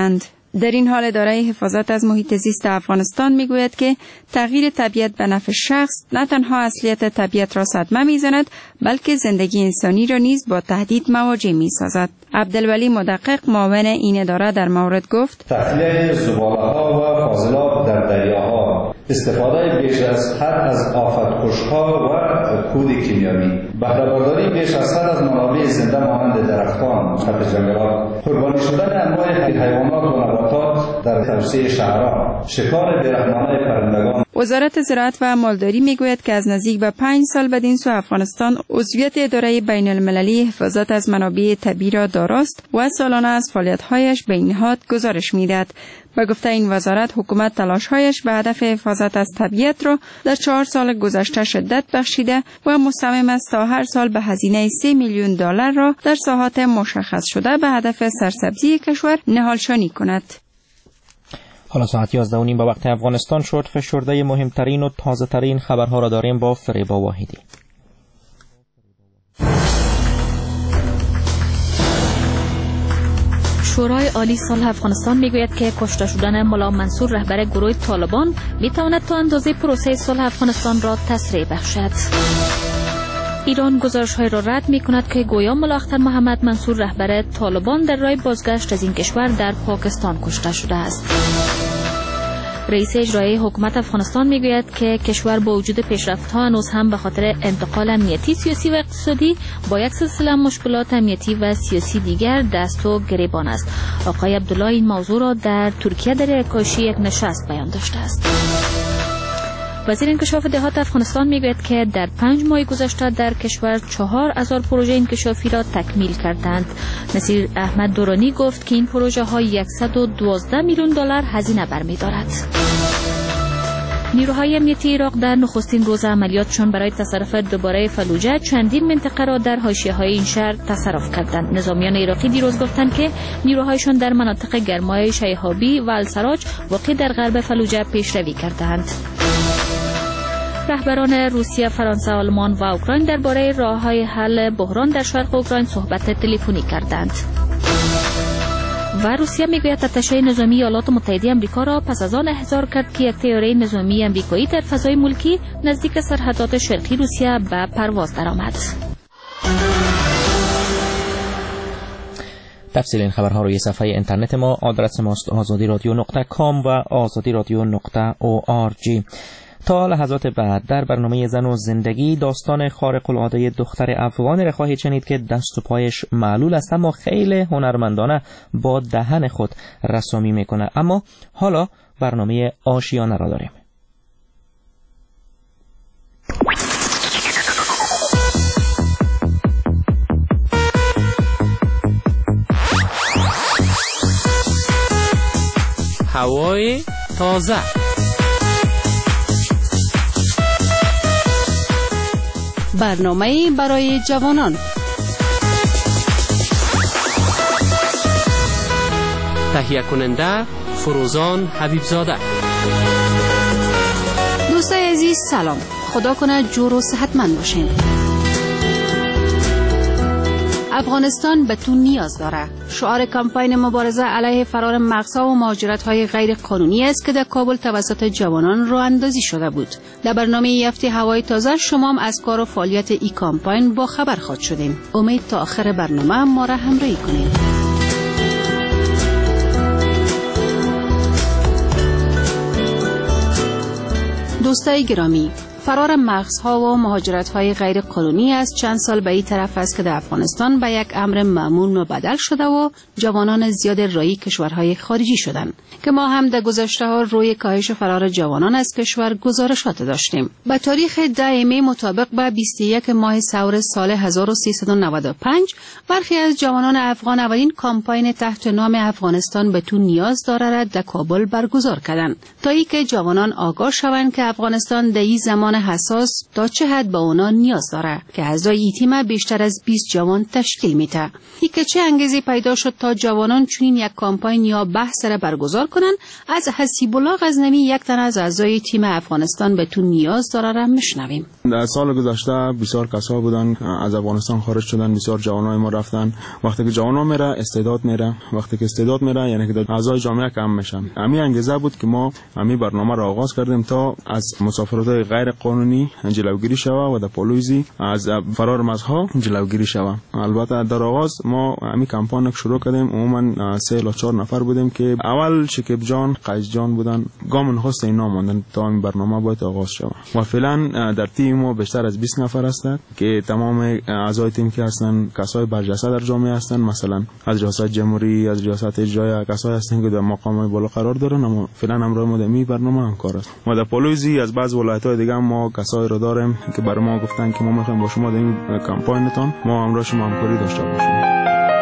در این حال اداره حفاظت از محیط زیست افغانستان میگوید که تغییر طبیعت به نفع شخص نه تنها اصلیت طبیعت را صدمه میزند بلکه زندگی انسانی را نیز با تهدید مواجه میسازد. عبدالولی مدقق معاون این اداره در مورد گفت: تخلیه زباله‌ها و فاضلاب در دریاها، استفاده بیش از حد از آفت‌کش‌ها و کود کیمیایی، بهره‌برداری بیش از حد از منابع زنده مانند درختان، خط جنگلات، قربانی شدن انواع حیوانات و نباتات در توسعه شهرها، شکار بی‌رحمانه پرندگان. وزارت زراعت و مالداری میگوید که از نزدیک به پنج سال بدین سو افغانستان عضویت اداره بین المللی حفاظت از منابع طبیعی را داراست و سالانه از فعالیت‌هایش به این نهاد گزارش می‌دهد. به گفته این وزارت، حکومت تلاش‌هایش به هدف حفاظت از طبیعت را در چهار سال گذشته شدت بخشیده و مصمم است تا هر سال به هزینه سه میلیون دلار را در ساحات مشخص شده به هدف سرسبزی کشور نهالشانی کند. حالا ساعت یازده و نیم به وقت افغانستان شد. فشرده مهمترین و تازه ترین خبرها را داریم با فریبا واحدی. شورای عالی صلح افغانستان میگوید که کشته شدن ملا منصور رهبر گروه طالبان میتواند تا اندازه پروسه صلح افغانستان را تسریع بخشد. ایران گزارش‌های را رد می‌کند که گویا ملا اختر محمد منصور رهبر طالبان در راه بازگشت از این کشور در پاکستان کشته شده است. رئیس اجرایی حکومت افغانستان میگوید که کشور با وجود پیشرفت‌ها هنوز هم به خاطر انتقال امنیتی، سیاسی و اقتصادی با یک سلسله مشکلات امنیتی و سیاسی دیگر دست و گریبان است. آقای عبدالله این موضوع را در ترکیه در یکاشی یک نشست بیان داشته است. وزیر انکشاف دهات افغانستان میگوید که در پنج ماه گذشته در کشور چهار هزار پروژه انکشافی را تکمیل کردند. نصیر احمد دورانی گفت که این پروژه ها صد و دوازده میلیون دلار هزینه برمی‌دارد. نیروهای امنیتی عراق در نخستین روز عملیاتشان برای تصرف دوباره فلوجه چندین منطقه را در حاشیه‌های این شهر تصرف کردند. نظامیان عراقی دیروز گفتند که نیروهایشان در مناطق گرمای شیهابی و السراج واقع در غرب فلوجه پیشروی کردند. رهبران روسیه، فرانسه، آلمان و اوکراین درباره راه‌های حل بحران در شرق اوکراین صحبت تلفنی کردند. و روسیه میگوید اتشه نظامی ایالات متحده آمریکا را پس از آن احضار کرد که یک طیاره نظامی آمریکایی در فضای ملکی نزدیک سرحدات شرقی روسیه به پرواز درآمد. تفصیل این خبرها روی صفحه اینترنت ما، آدرس ماست آزادی رادیو نقطه کام و آزادی رادیو نقطه او آر جی. تا لحظات بعد در برنامه زن و زندگی داستان خارق العاده دختر افغانی را خواهید شنید که دست و پایش معلول است اما خیلی هنرمندانه با دهن خود رسامی میکنه. اما حالا برنامه آشیانه را داریم. هوای تازه، برنامه برای جوانان. تهیه کننده فروزان حبیبزاده. دوستای عزیز سلام، خدا کنه جور و صحتمند باشین. افغانستان به تو نیاز داره. شعار کمپین مبارزه علیه فرار مغزها و مهاجرت‌های غیر قانونی است که در کابل توسط جوانان راه اندازی شده بود. در برنامه این هفته هوای تازه شما هم از کار و فعالیت این کمپین با خبر خواهید شدیم. امید تا آخر برنامه ما را همراهی کنید. دوستای گرامی، فرار مغزها و مهاجرت‌های غیر قانونی است چند سال به این طرف است که در افغانستان به یک امر معمول و بدل شده و جوانان زیاد راهی کشورهای خارجی شدند که ما هم در گذشته‌ها روی کاهش فرار جوانان از کشور گزارشات داشتیم. به تاریخ ده می مطابق به بیست و یک ماه سور سال هزار و سیصد و نود و پنج برخی از جوانان افغان اولین کمپین تحت نام افغانستان به تو نیاز داره را در کابل برگزار کردند تا اینکه جوانان آگاه شوند که افغانستان در این زمان حساس تا چه حد به اونا نیاز داره که اعضای این تیم بیشتر از بیست جوان تشکیل میده. این که چه انگیزه پیدا شد تا جوانان چنین یک کمپاین یا بحث را برگزار کنن، از حسیب الله غزنوی یک تن از اعضای تیم افغانستان به تو نیاز داره را میشنویم. در سال گذشته بسیار کسا بودن از افغانستان خارج شدن، بسیار جوانای ما رفتن. وقتی که جوانا میره استعداد میره، وقتی که استعداد میره یعنی که اعضای جامعه کم میشن. همین انگیزه بود که ما همین برنامه را آغاز کردیم تا از مسافرت غیر قانونی جلوگیری شوه و در پولویزی از فرار مرزها جلوگیری شوه. البته در آغاز ما همین کمپاین شروع کردیم، عموما سه تا چهار نفر بودیم که اول شکیب جان، قیس جان بودن، گام نخست اینا ماندن تا این برنامه باید آغاز شوه. و فعلا در تیم ما بیشتر از بیست نفر هستند که تمام اعضای تیم که هستن کسای برجسته در جامعه هستند، مثلا از ریاست جمهوری، از ریاست اجرایی کسای هستند که در مقامات بالا قرار دارن. اما فعلا همراه ما در می برنامه همکار است. ما در پولویزی از بعض ولایت‌های دیگه ما کسایی رو داریم که برای ما گفتن که ما می‌خوایم با شما در این کمپاینتون ما همراه شما همکاری داشته باشیم.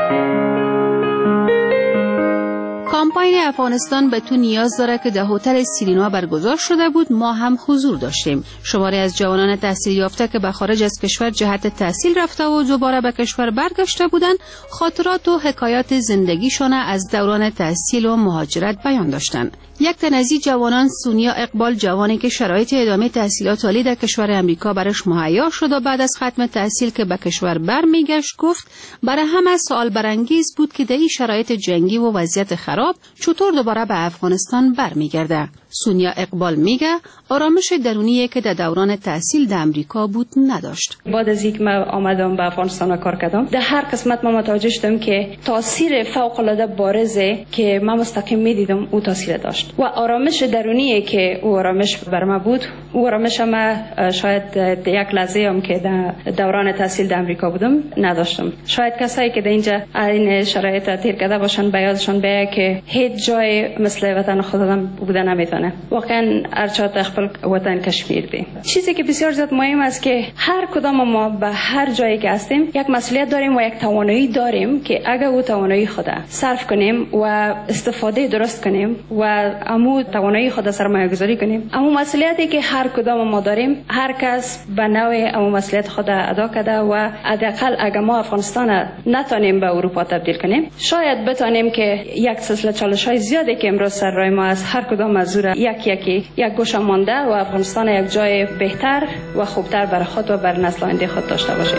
کمپاین افغانستان به تو نیاز داره که در هتل سیرینا برگزار شده بود. ما هم حضور داشتیم. شماری از جوانان تحصیل یافته که به خارج از کشور جهت تحصیل رفته و دوباره به کشور برگشته بودند، خاطرات و حکایات زندگیشان از دوران تحصیل و مهاجرت بیان داشتند. یک تن از این جوانان، سونیا اقبال، جوانی که شرایط ادامه تحصیلات عالی در کشور امریکا برش مهیا شد و بعد از ختم تحصیل که به کشور برمیگشت، گفت برای همه سوال برانگیز بود که در این شرایط جنگی و وضعیت خراب چطور دوباره به افغانستان برمیگرده. سونیا اقبال میگه آرامش درونیه که در دوران تحصیل در امریکا بود نداشت. بعد از اینکه من آمدم به افغانستان و کار کردم، در هر قسمت ما متوجه شدم که تاثیر فوق العاده بارزه که من مستقیم میدیدم او تاثیر داشت و آرامش درونیه که او آرامش بر من بود. او آرامش ما شاید یک لحظه هم که در دوران تحصیل در امریکا بودم نداشتم. شاید کسایی که در اینجا این شرایط تیر کرده باشن به یادشان بیاد که هیچ جای مثل وطن خودم بودن نمیتونه. واقعا ارچات خپل وطن کشمیر دی. چیزی که بسیار زیاد مهم است که هر کدام ما به هر جایی که هستیم یک مسئولیت داریم و یک توانایی داریم که اگر او توانایی خود صرف کنیم و استفاده درست کنیم و امو توانایی خود سرمایه گذاری کنیم، امو مسئولیتی که هر کدام ما داریم هر کس به نوع امو مسئولیت خود ادا کرده و حداقل اگر ما افغانستان نتونیم به اروپا تبدیل کنیم، شاید بتونیم که یک سلسله چالش‌های زیادی که امروز سر راه ما از هر کدام از یک یکی یک گوشه مانده و افغانستان یک جای بهتر و خوبتر برای خود و بر نسل آینده خود داشته باشیم.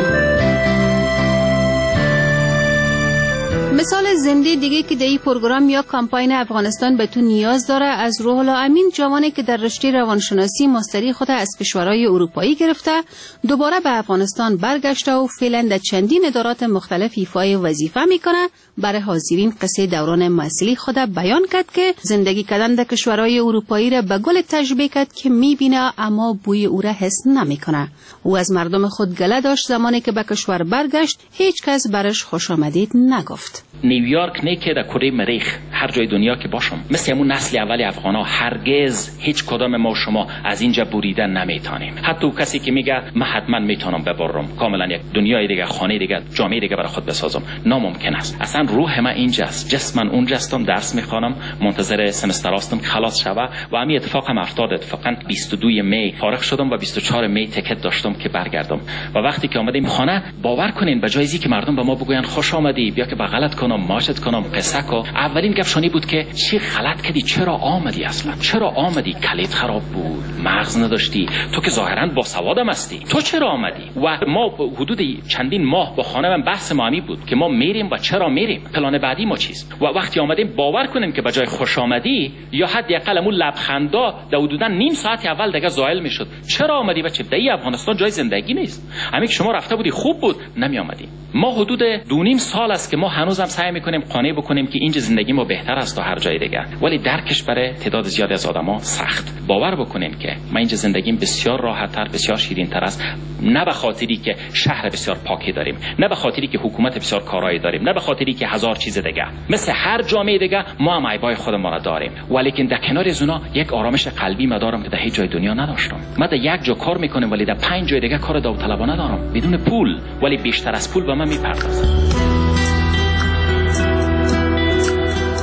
مثال زنده دیگه که در این پروگرام یا کمپاین افغانستان به تو نیاز داره از روح الله امین، جوانی که در رشته روانشناسی ماستری خود از کشورهای اروپایی گرفته دوباره به افغانستان برگشته و فعلا در چندین ادارات مختلف ایفای وظیفه میکنه. برای حاضرین قصه دوران محصلی خود بیان کرد که زندگی کردن در کشورهای اروپایی را به گل تشبیه کرد که میبینه اما بوی او را حس نمیکنه. او از مردم خود گله داشت زمانی که به کشور برگشت هیچ کس برش خوش آمدید نگفت. نیویورک نه که در کره مریخ، هر جای دنیا که باشم، مثل همون نسل اول افغانا هرگز هیچ کدام ما شما از اینجا بریدن نمیتونیم. حتی کسی که میگه من حتما میتونم ببرم، کاملا یک دنیای دیگه، خانه دیگه، جامعه دیگه برای خود بسازم، ناممکن است. اصلا روح من اینجاست، جسم من اونجاستم، درس میخوانم، منتظر سمستر هستم خلاص شوه و همین اتفاق هم افتاد. اتفاقا بیست و دو می فارغ شدم و بیست و چهار می تکت داشتم که برگردم و وقتی که اومدیم خانه باور کنین به جایزی که مردم به ما بگوین خوش آمدی، بیا که بغلت کنم، ماشت کنم، قصه کو، اولین گپشانی بود که چی غلط کردی، چرا آمدی، اصلا چرا آمدی، کلیت خراب بود، مغز نداشتی، تو که ظاهرا با سوادم هستی، تو چرا آمدی؟ و ما حدود چندین ماه با خانمم بحث ما همی بود که ما میریم و چرا میریم، پلان بعدی ما چیست. و وقتی آمدیم باور کنیم که به جای خوش آمدی یا حداقل اون لبخندا در حدودا نیم ساعت اول دیگه زائل میشد. چرا آمدی بچه؟ در افغانستان جای زندگی نیست. همین که شما رفته بودی خوب بود، نمی آمدی. ما حدود دو نیم سال است که ما هنوزم سعی میکنیم قانع بکنیم که اینجا زندگی ما بهتر است تا هر جای دیگه، ولی درکش برای تعداد زیادی از آدما سخت. باور بکنین که من اینجا زندگیم بسیار راحت‌تر، بسیار شیرین‌تر است، نه به خاطری که شهر بسیار پاکی داریم، نه به خاطری که حکومت بسیار کارایی داریم، نه به خاطری که هزار چیز دیگه. مثل هر جامعه دیگه ما هم عیبای خودمون را داریم، ولی در کنار از اونا یک آرامش قلبی ما دارم که در هیچ جای دنیا نداشتم. من در یک جا کار میکنم ولی در پنج جای دیگه کار داوطلبانه دارم بدون پول، ولی بیشتر از پول به من میپردازم.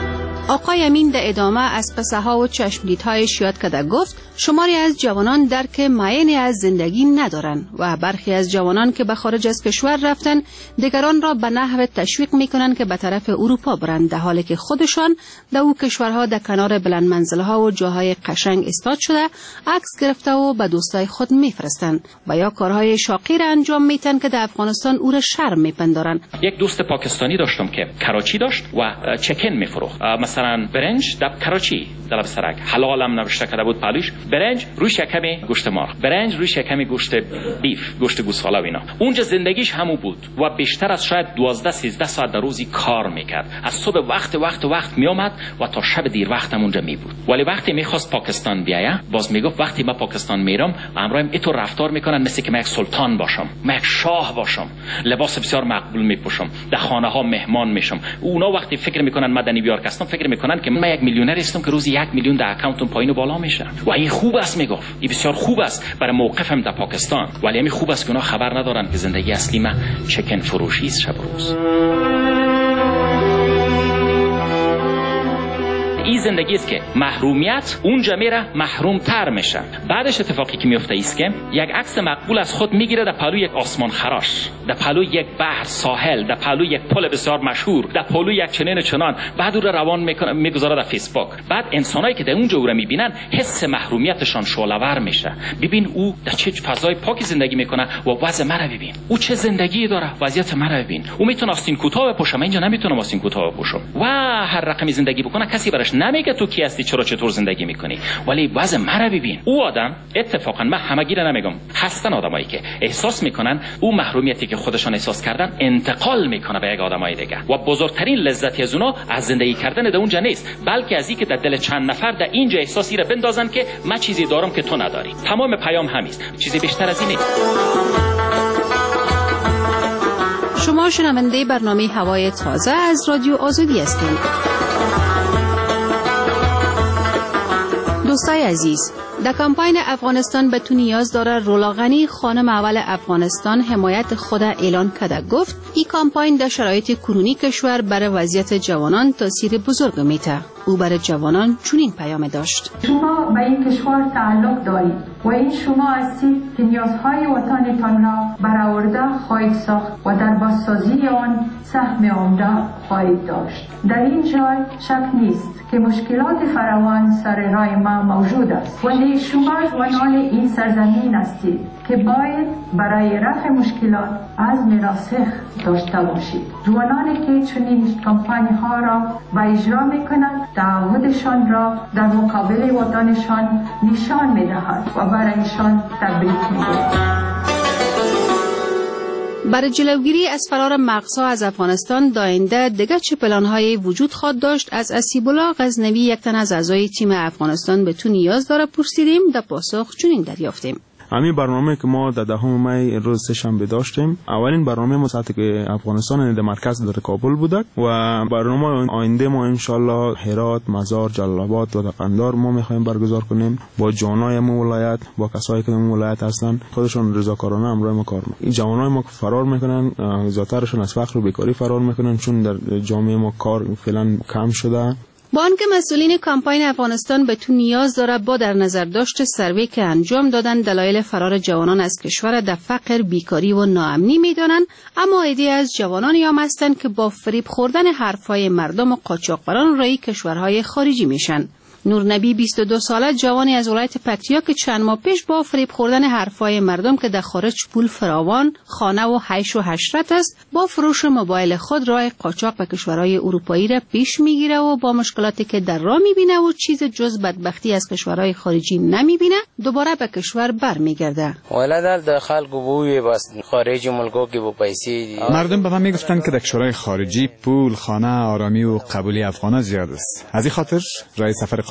آقای امین در ادامه از قصه ها و چشمدیدهایش یاد کرده گفت شماری از جوانان درک معینی از زندگی ندارند و برخی از جوانان که به خارج از کشور رفتن دیگران را به نحو تشویق میکنند که به طرف اروپا برند، در حالی که خودشان در او کشورها در کنار بلند منزله ها و جاهای قشنگ استاد شده عکس گرفته و به دوستای خود میفرستند و یا کارهای شاقی را انجام میتن که در افغانستان او را شرم میپندارند. یک دوست پاکستانی داشتم که کراچی داشت و چکن میفروخت، مثلا برنج در کراچی در سرک حلالم نوشته کرده بود پالوش، برنج روش کمی گوشت مرغ، برنج روش کمی گوشت بیف، گوشت گوساله و اینا. اونجا زندگیش همو بود و بیشتر از شاید دوازده سیزده ساعت در روزی کار میکرد. از صبح وقت وقت وقت میومد و تا شب دیر وقت هم اونجا می بود. ولی وقتی میخواست پاکستان بیایه باز میگفت وقتی من پاکستان میرم امرایم اینطور رفتار میکنن مثل که من یک سلطان باشم، من یک شاه باشم، لباس بسیار مقبول میپوشم، در خانه ها مهمان میشم. اونا وقتی فکر میکنن من در نیویورک هستم فکر میکنن که من یک میلیونر هستم که روزی یک میلیون در اکانتم پایین و بالا میشه. و این خوب است، میگفت این بسیار خوب است برای موقفم در پاکستان. ولی همین خوب است که اونا خبر ندارن که زندگی اصلی من چکن فروشی است شب روز. این زندگی است که محرومیت اونجا میره محروم تر میشه. بعدش اتفاقی که میفته است که یک عکس مقبول از خود میگیره در پهلوی یک آسمان خراش، در پهلوی یک بحر ساحل، در پهلوی یک پل بسیار مشهور، در پهلوی یک چنین چنان، بعد او را روان میکنه میگذاره در فیسبوک. بعد انسانایی که در اونجا او را میبینن حس محرومیتشان شعله‌ور میشه. ببین او در چه فضای پاکی زندگی میکنه و وضع مرا ببین، او چه زندگی داره، وضعیت مرا ببین. او میتونه آستین کوتاه بپوشه، من اینجا نمیتونم آستین کوتاه بپوشم. و هر رقمی زندگی بکنه کسی براش نمیگه تو کی هستی، چرا چطور زندگی میکنی. ولی وضع مرا ببین. او آدم اتفاقا من همگی را نمیگم، هستن آدمایی که احساس میکنن او محرومیتی که خودشان احساس کردن انتقال میکنه به یک آدمای دیگه و بزرگترین لذتی از اونها از زندگی کردن در اونجا نیست، بلکه از اینکه در دل چند نفر در اینجا احساسی را بندازن که من چیزی دارم که تو نداری. تمام پیام همیست، چیزی بیشتر از این نیست. شما شنونده برنامه هوای تازه از رادیو آزادی هستید. دوستای عزیز، در کمپاین افغانستان به تو نیاز داره رولا غنی خانم اول افغانستان حمایت خود اعلان کرده گفت این کمپاین در شرایط کنونی کشور برای وضعیت جوانان تاثیر بزرگ میته. او برای جوانان چنین پیام داشت: شما به این کشور تعلق دارید و این شما هستید که نیازهای وطنتان را برآورده خواهید ساخت و در بازسازی آن سهم عمده خواهید داشت. در این جای شک نیست که مشکلات فراوان سر راه ما موجود است، ولی شما جوانان این سرزمین هستید که باید برای رفع مشکلات عزم راسخ داشته باشید. جوانانی که چنین کمپانی ها را به اجرا میکنند تعهدشان را در مقابل وطنشان نشان میدهد و برایشان تبریک میگوید. برای جلوگیری از فرار مغزها از افغانستان داینده دیگر چه پلان‌هایی وجود خواهد داشت؟ از اسیب‌الله غزنوی یک تن از اعضای تیم افغانستان به تو نیاز داره پرسیدیم. در پاسخ چنین دریافتیم: همین برنامه که ما در دهم می روز سه‌شنبه داشتیم، اولین برنامه ما ساعتی که افغانستان در مرکز در کابل بودک و برنامه آینده ما انشالله هرات، مزار، جلال آباد و قندار ما میخوایم برگزار کنیم با جوانای ما ولایت، با کسایی که در ولایت هستن خودشون رضاکارانه همراه ما کار میکنن. این جوانای ما که فرار میکنن زیاترشون از فقر و بیکاری فرار میکنن، چون در جامعه ما کار فعلا کم شده. با آنکه مسئولین کمپاین افغانستان به تو نیاز داره با در نظر داشت سروی که انجام دادن دلایل فرار جوانان از کشور در فقر، بیکاری و ناامنی میدانند، اما ایده از جوانانی هم هستند که با فریب خوردن حرفهای مردم و قاچاقبران رای کشورهای خارجی میشن. نورنبی بیست و دو ساله جوانی از ولایت پکتیا که چند ماه پیش با فریب خوردن حرفای مردم که در خارج پول فراوان، خانه و حیش و حشرت است، با فروش موبایل خود راه قاچاق به کشورهای اروپایی را پیش میگیره و با مشکلاتی که در راه میبینه و چیز جز بدبختی از کشورهای خارجی نمیبینه، دوباره به کشور برمیگرده. ولادت در خلق بوی بس خارج ملکو که با پیسې مردم به من میگفتن که در کشورهای خارجی پول، خانه، آرامی و قبولی افغانا زیاد است. از این خاطر راه سفر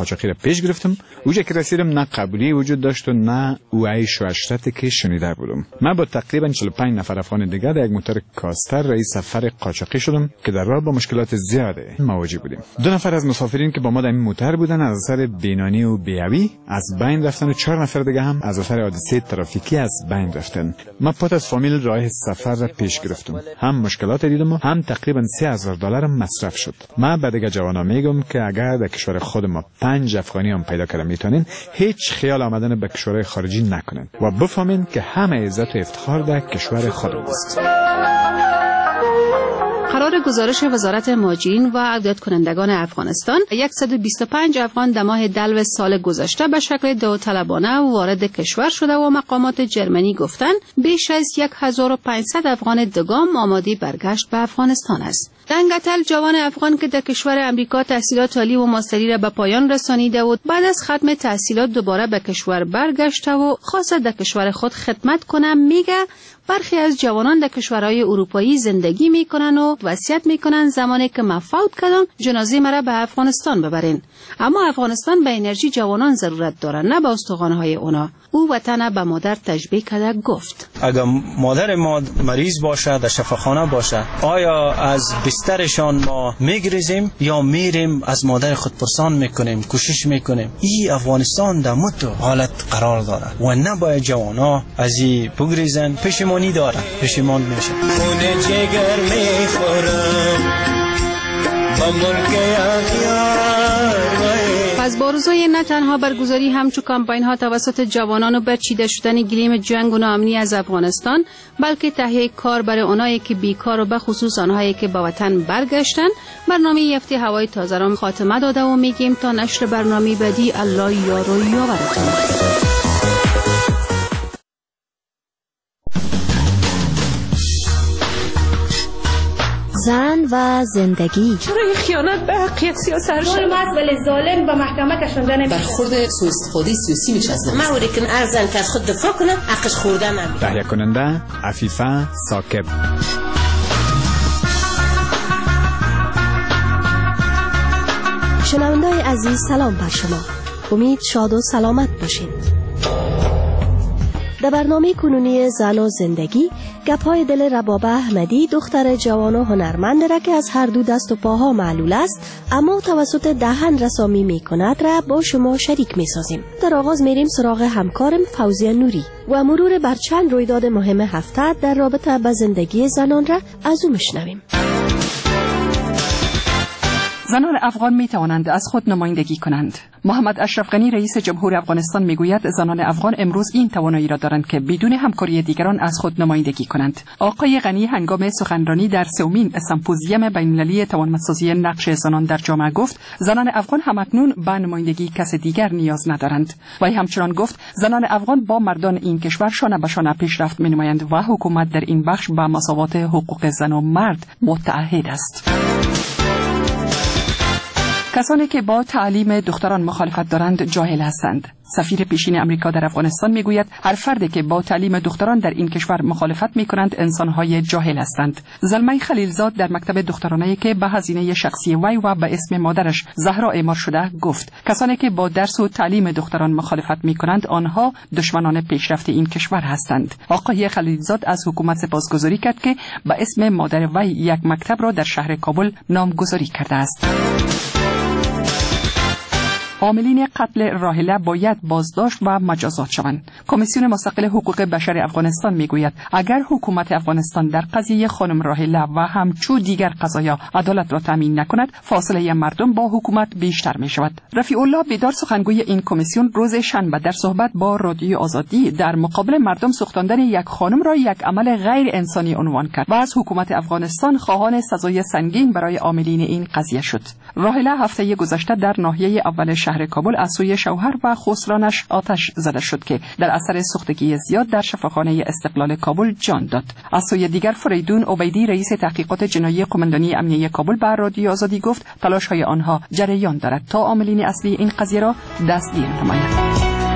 قاچاقی را پیش گرفتم. اونجا که رسیدم نه قبولی وجود داشت و نه او عیش و عشرتی که شنیده بودم. من با تقریبا چهل و پنج نفر افغان دیگر در یک موتور کاستر رئیس سفر قاچاقی شدم که در راه با مشکلات زیاده مواجه بودیم. دو نفر از مسافرین که با ما در این موتور بودن از اثر بینانی و بیاوی از بین رفتن و چهار نفر دیگه هم از اثر حادثه ترافیکی از بین رفتن. من پات از فامیل راه سفر را پیش گرفتم. هم مشکلات دیدم و هم تقریبا سه هزار دلار مصرف شد. من به دیگه جوانا میگم که اگر در کشور خود ما پنج افغانی هم پیدا کردن میتونین هیچ خیال آمدن به کشورهای خارجی نکنن و بفهمین که همه عزت و افتخار در کشور خود است. قرار گزارش وزارت مهاجرین و عودت کنندگان افغانستان صد و بیست و پنج افغان در ماه دلو سال گذشته به شکل داوطلبانه وارد کشور شده و مقامات جرمنی گفتند بیش از هزار و پانصد افغان دگام آماده برگشت به افغانستان است. دنگتل جوان افغان که در کشور امریکا تحصیلات عالی و ماستری را به پایان رسانیده و بعد از ختم تحصیلات دوباره به کشور برگشته و خواسته در کشور خود خدمت کنه، میگه برخی از جوانان در کشورهای اروپایی زندگی میکنن و وصیت میکنن زمانی که من فوت کردم جنازه مرا به افغانستان ببرین. اما افغانستان به انرژی جوانان ضرورت داره، نه به استخوان‌های اونا. او وطن به مادر تشبیه کرده گفت اگر مادر ما مریض باشه در شفاخانه باشه آیا از بسترشان ما میگریزیم یا میریم از مادر خود پرسان میکنیم، کوشش میکنیم؟ این افغانستان در متو حالت قرار داره و نباید جوانا از این بگریزن. پشیمانی داره، پشیمان میشه. خونه جگر میخورم با ملک پس با روزای نه تنها برگزاری همچو کمپاین ها توسط جوانان و برچیده شدن گلیم جنگ و ناامنی از افغانستان، بلکه تهیه کار برای اونایی که بیکار و به خصوص آنهایی که به وطن برگشتن، برنامه یفته هوای تازه را خاتمه داده و میگیم تا نشر برنامه بعدی الله یار و یاورتون. زن و زندگی. چرا این خیانت به حقیقت سیاست شد؟ ظلم است ولی ظالم به محکمه کشانده نمیشه. برخورد سوء استفاده سیاسی میشه از ما وری کن ارزن که از خود دفاع کنه حقش خوردن نمیشه. تهیه کننده عفیفه ثاقب. شنونده‌های عزیز سلام بر شما. امید شاد و سلامت باشین. در برنامه کنونی زن و زندگی گپ‌های دل ربابه احمدی دختر جوان و هنرمند را که از هر دو دست و پاها معلول است اما توسط دهن رسامی می کند را با شما شریک می سازیم. در آغاز میریم سراغ همکارم فوزیه نوری و مرور بر چند رویداد مهم هفته در رابطه با زندگی زنان را از او میشنویم. زنان افغان می توانند از خود نمایندگی کنند. محمد اشرف غنی رئیس جمهور افغانستان می گوید زنان افغان امروز این توانایی را دارند که بدون همکاری دیگران از خود نمایندگی کنند. آقای غنی هنگام سخنرانی در سومین سمپوزیوم بین‌المللی توانمندسازی نقش زنان در جامعه گفت زنان افغان همکنون به نمایندگی کس دیگر نیاز ندارند. وی همچنان گفت زنان افغان با مردان این کشور شانه به شانه پیشرفت می نمایند و حکومت در این بخش به مساوات حقوق زن و مرد متعهد است. کسانی که با تعلیم دختران مخالفت دارند جاهل هستند. سفیر پیشین امریکا در افغانستان میگوید هر فردی که با تعلیم دختران در این کشور مخالفت میکنند انسانهای جاهل هستند. زلمه خلیلزاد در مکتب دخترانه‌ای که به هزینه شخصی وی و به اسم مادرش زهرا اعمار شده گفت کسانی که با درس و تعلیم دختران مخالفت میکنند آنها دشمنان پیشرفت این کشور هستند. آقای خلیلزاد از حکومت سپاسگزاری کرد که به اسم مادر وی یک مکتب را در شهر کابل نامگذاری کرده است. عاملین قتل راحله باید بازداشت و مجازات شوند. کمیسیون مستقل حقوق بشر افغانستان میگوید اگر حکومت افغانستان در قضیه خانم راحله و همچو دیگر قضایا عدالت را تامین نکند فاصله مردم با حکومت بیشتر می شود. رفیع الله بیدار سخنگوی این کمیسیون روز شنبه در صحبت با رادیو آزادی در مقابل مردم سوختاندن یک خانم را یک عمل غیر انسانی عنوان کرد و از حکومت افغانستان خواهان سزای سنگین برای عاملین این قضیه شد. راحله هفته گذشته در ناحیه اول شهر کابل از سوی شوهر و خسرانش آتش زده شد که در اثر سوختگی زیاد در شفاخانه استقلال کابل جان داد. از سوی دیگر فریدون عبیدی رئیس تحقیقات جنایی قماندانی امنیه کابل بر رادیو آزادی گفت تلاش‌های آنها جریان دارد تا عاملین اصلی این قضیه را دستگیر نمایند.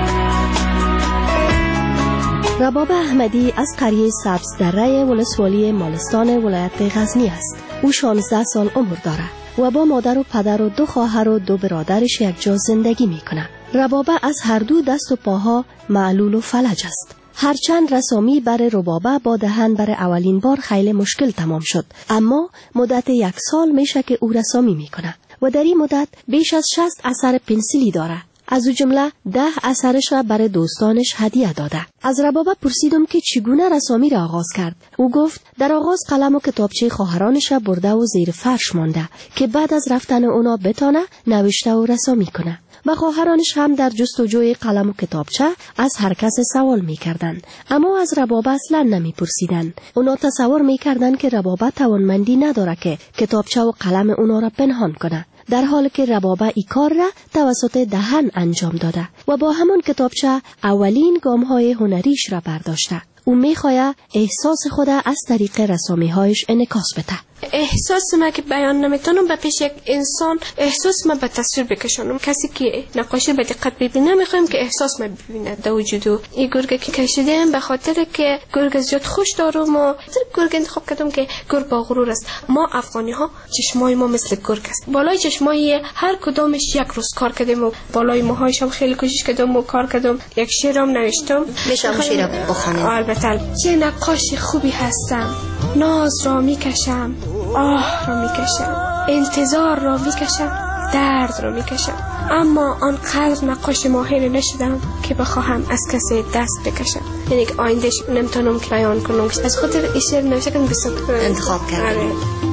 رباب احمدی از قریه سبز دره ولسوالی مالستان ولایت غزنی است. او شانزده سال عمر دارد. و با مادر و پدر و دو خواهر و دو برادرش یک جا زندگی میکنه. ربابه از هر دو دست و پاها معلول و فلج است. هرچند رسامی برای ربابه با دهن برای اولین بار خیلی مشکل تمام شد، اما مدت یک سال میشه که او رسامی میکنه و در این مدت بیش از شصت اثر پنسیلی داره. از او جمله ده اثرش را برای دوستانش هدیه داده. از ربابه پرسیدم که چگونه رسامی را آغاز کرد. او گفت در آغاز قلم و کتابچه خواهرانش را برده و زیر فرش مانده که بعد از رفتن اونا بتانه نوشته و رسامی کنه. و خواهرانش هم در جستجوی قلم و کتابچه از هر کس سوال می‌کردند، اما از ربابه اصلا نمی‌پرسیدند. اونا تصور می‌کردند که ربابه توانمندی نداره که کتابچه و قلم اونا را پنهان کنه، در حالی که ربابه ای کار را توسط دهن انجام داده و با همان کتابچه اولین گام‌های هنریش را برداشته. او می‌خواهد احساس خود از طریق رسامی‌هایش انعکاس بده. احساس ما که بیان نمیتونم به پیش یک انسان احساس ما به تصویر بکشونم. کسی که نقاشی به دقت ببینه میخوایم که احساس ما ببینه در وجودو. این گرگ که کشیدم به خاطر که گرگ زیاد خوش دارم و گرگ انتخاب کردم که گرگ با غرور است. ما افغانی ها چشمای ما مثل گرگ است. بالای چشمای هر کدامش یک روز کار کردم و بالای موهایش هم خیلی کوشش کردم و کار کردم. یک شعرم نوشتم. میشم شعر بخونم. البته چه نقاش خوبی هستم. ناز را میکشم، آه را میکشم، انتظار را میکشم، درد را میکشم، اما آنقدر نقاش ماهر نشدم که بخواهم از کسی دست بکشم. یعنی که آیندهش نمیتونم که بیان کنم. از خاطر این شعر نوشته کردم بسیار انتخاب کردم.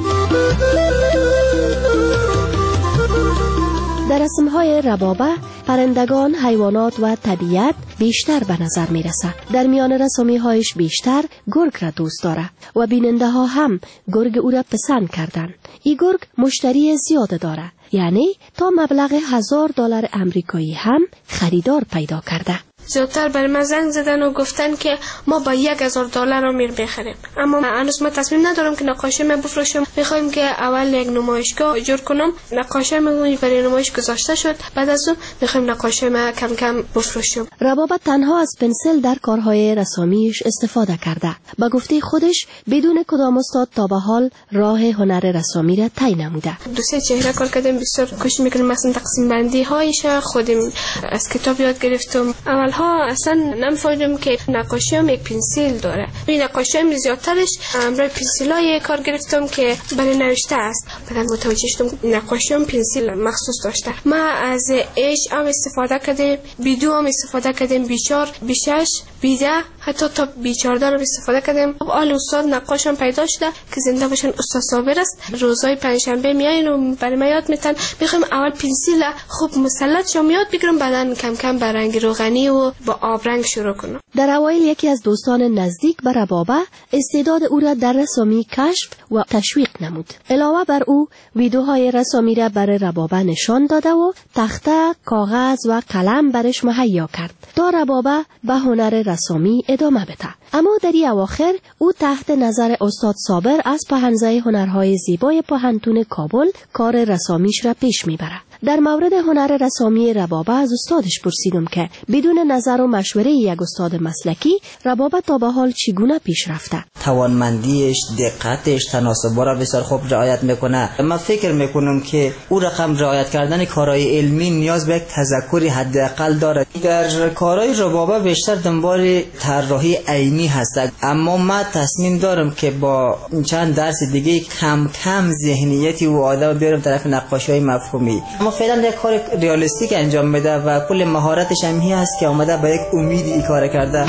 در رسم‌های ربابه پرندگان، حیوانات و طبیعت بیشتر به نظر میرسه. در میان رسامی‌هایش بیشتر گرگ را دوست داره و بیننده ها هم گرگ او را پسند کردن. این گرگ مشتری زیاد داره، یعنی تا مبلغ هزار دلار امریکایی هم خریدار پیدا کرده. زیادتر برای من زنگ زدن و گفتن که ما با یک هزار دلار رو میر بخریم، اما هنوز ما تصمیم ندارم که نقاشی من بفروشم. میخوایم که اول یک نمایشگاه جور کنم. نقاشی من برای نمایش گذاشته شد، بعد از اون میخوایم نقاشی من کم کم بفروشم. ربابه تنها از پنسل در کارهای رسامیش استفاده کرده. با گفته خودش بدون کدام استاد تا به حال راه هنر رسامی را طی نموده. دو سه چهره کار کردم، بسیار کوشش میکنم. مثلا تقسیم بندی هایش خودم از کتاب یاد گرفتم. اول ها اصلا نمی‌فهمیدم که نقاشی هم یک پنسیل داره. این نقاشی هم زیادترش امروی پنسیلای کار گرفتم که برای نوشته است. بعد متوجه شدم نقاشی هم پنسیل مخصوص داشته. ما از اچ هم استفاده کردیم، بی دو هم استفاده کردیم، بی چهار، بی شش، بی ده، حتی تا بی چهارده هم استفاده کردیم. خب آل استاد نقاش هم پیدا شده که زنده باشن. استاد صابر است. روزهای پنجشنبه میاین و برای ما یاد میتن. میخوام اول پنسیل خوب مسلط شم یاد بگیرم، بعدن کم کم به رنگ روغنی و با آبرنگ شروع کنم. در اوایل یکی از دوستان نزدیک به ربابه استعداد او را در رسامی کشف و تشویق نمود. علاوه بر او ویدیوهای رسامی را برای ربابه نشان داده و تخته، کاغذ و قلم برش مهیا کرد تا ربابه به هنر رسامی ادامه بده. اما در این اواخر او تحت نظر استاد صابر از پهنزه هنرهای زیبای پهنتون کابل کار رسامیش را پیش میبره. در مورد هنر رسامی ربابه از استادش پرسیدم که بدون نظر و مشوره یک استاد مسلکی ربابه تا به حال چگونه پیش رفته. توانمندیش، دقتش، تناسب‌ها را بسیار خوب رعایت میکنه. من فکر میکنم که او رقم رعایت کردن کارهای علمی نیاز به یک تذکری حداقل دارد. در کارهای ربابه بیشتر دنبال طراحی عینی هست، اما من تصمیم دارم که با چند درس دیگه کم کم ذهنیتی و آدم بیارم طرف نقاشی‌های مفهومی. اما فعلا یک کار ریالیستیک انجام میده و کل مهارتش هم هست که اومده با یک امیدی این کار کرده.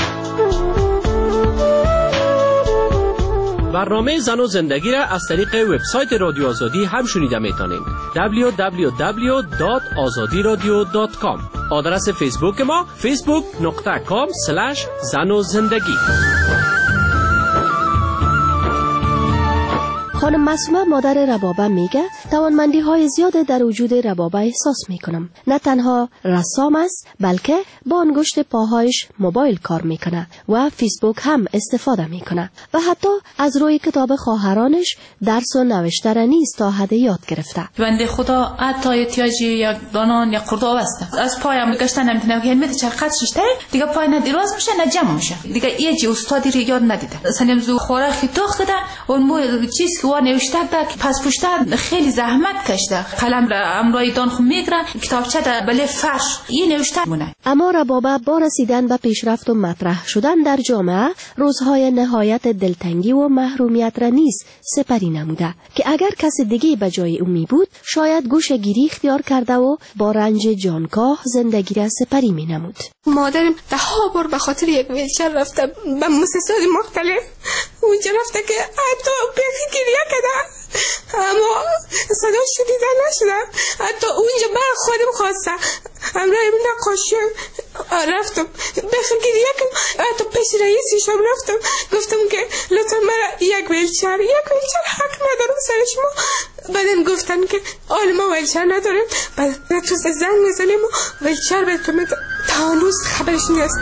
برنامه زن و زندگی را از طریق وبسایت رادیو آزادی هم شنیده میتونید. دبلیو دبلیو دبلیو دات آزادی رادیو دات کام. آدرس فیسبوک ما فیسبوک دات کام اسلش زن و زندگی. خانم معصومه مادر ربابه میگه توانمندی های زیاد در وجود ربابه احساس میکنم. نه تنها رسام است بلکه با انگشت پاهایش موبایل کار میکنه و فیسبوک هم استفاده میکنه و حتی از روی کتاب خواهرانش درس و نوشته را نیز تا حد یاد گرفته. بنده خدا حتی احتیاجی یک دانان یا قرداب است. از پایم گشتن نمیتونه که علمت چقدر ششته دیگه پای نه دراز میشه نه جمع میشه. دیگه یه چیز استادی رو یاد ندیده. مثلا زو خوراکی تاخته اون مو چیز که و نوشته ده که پس پشته خیلی زحمت کشته، قلم را امرای دان خو میگره، کتابچه ده بله فرش این نوشته مونه. اما ربابه با رسیدن به پیشرفت و مطرح شدن در جامعه روزهای نهایت دلتنگی و محرومیت را نیز سپری نموده که اگر کسی دیگه به جای او می بود شاید گوشه گیری اختیار کرده و با رنج جانکاه زندگی را سپری می نمود. مادرم ده ها بار به خاطر یک ویلچر رفته به مؤسسات مختلف، اونجا رفته که حتی بیخی گریه کده اما صدا شدیده نشده، حتی اونجا بر خودم خواسته همراه نقاشی رفتم بیخی گریه کم، حتی پیش رئیسیشم رفتم گفتم که لطفا مرا یک ویلچر یک ویلچر حق ندارم سر شما. بعدن گفتن که آل ما ویلچر ندارم، بعد تو زنگ میزنیم و ویلچر به تو میده، تا هنوز خبرش نیست.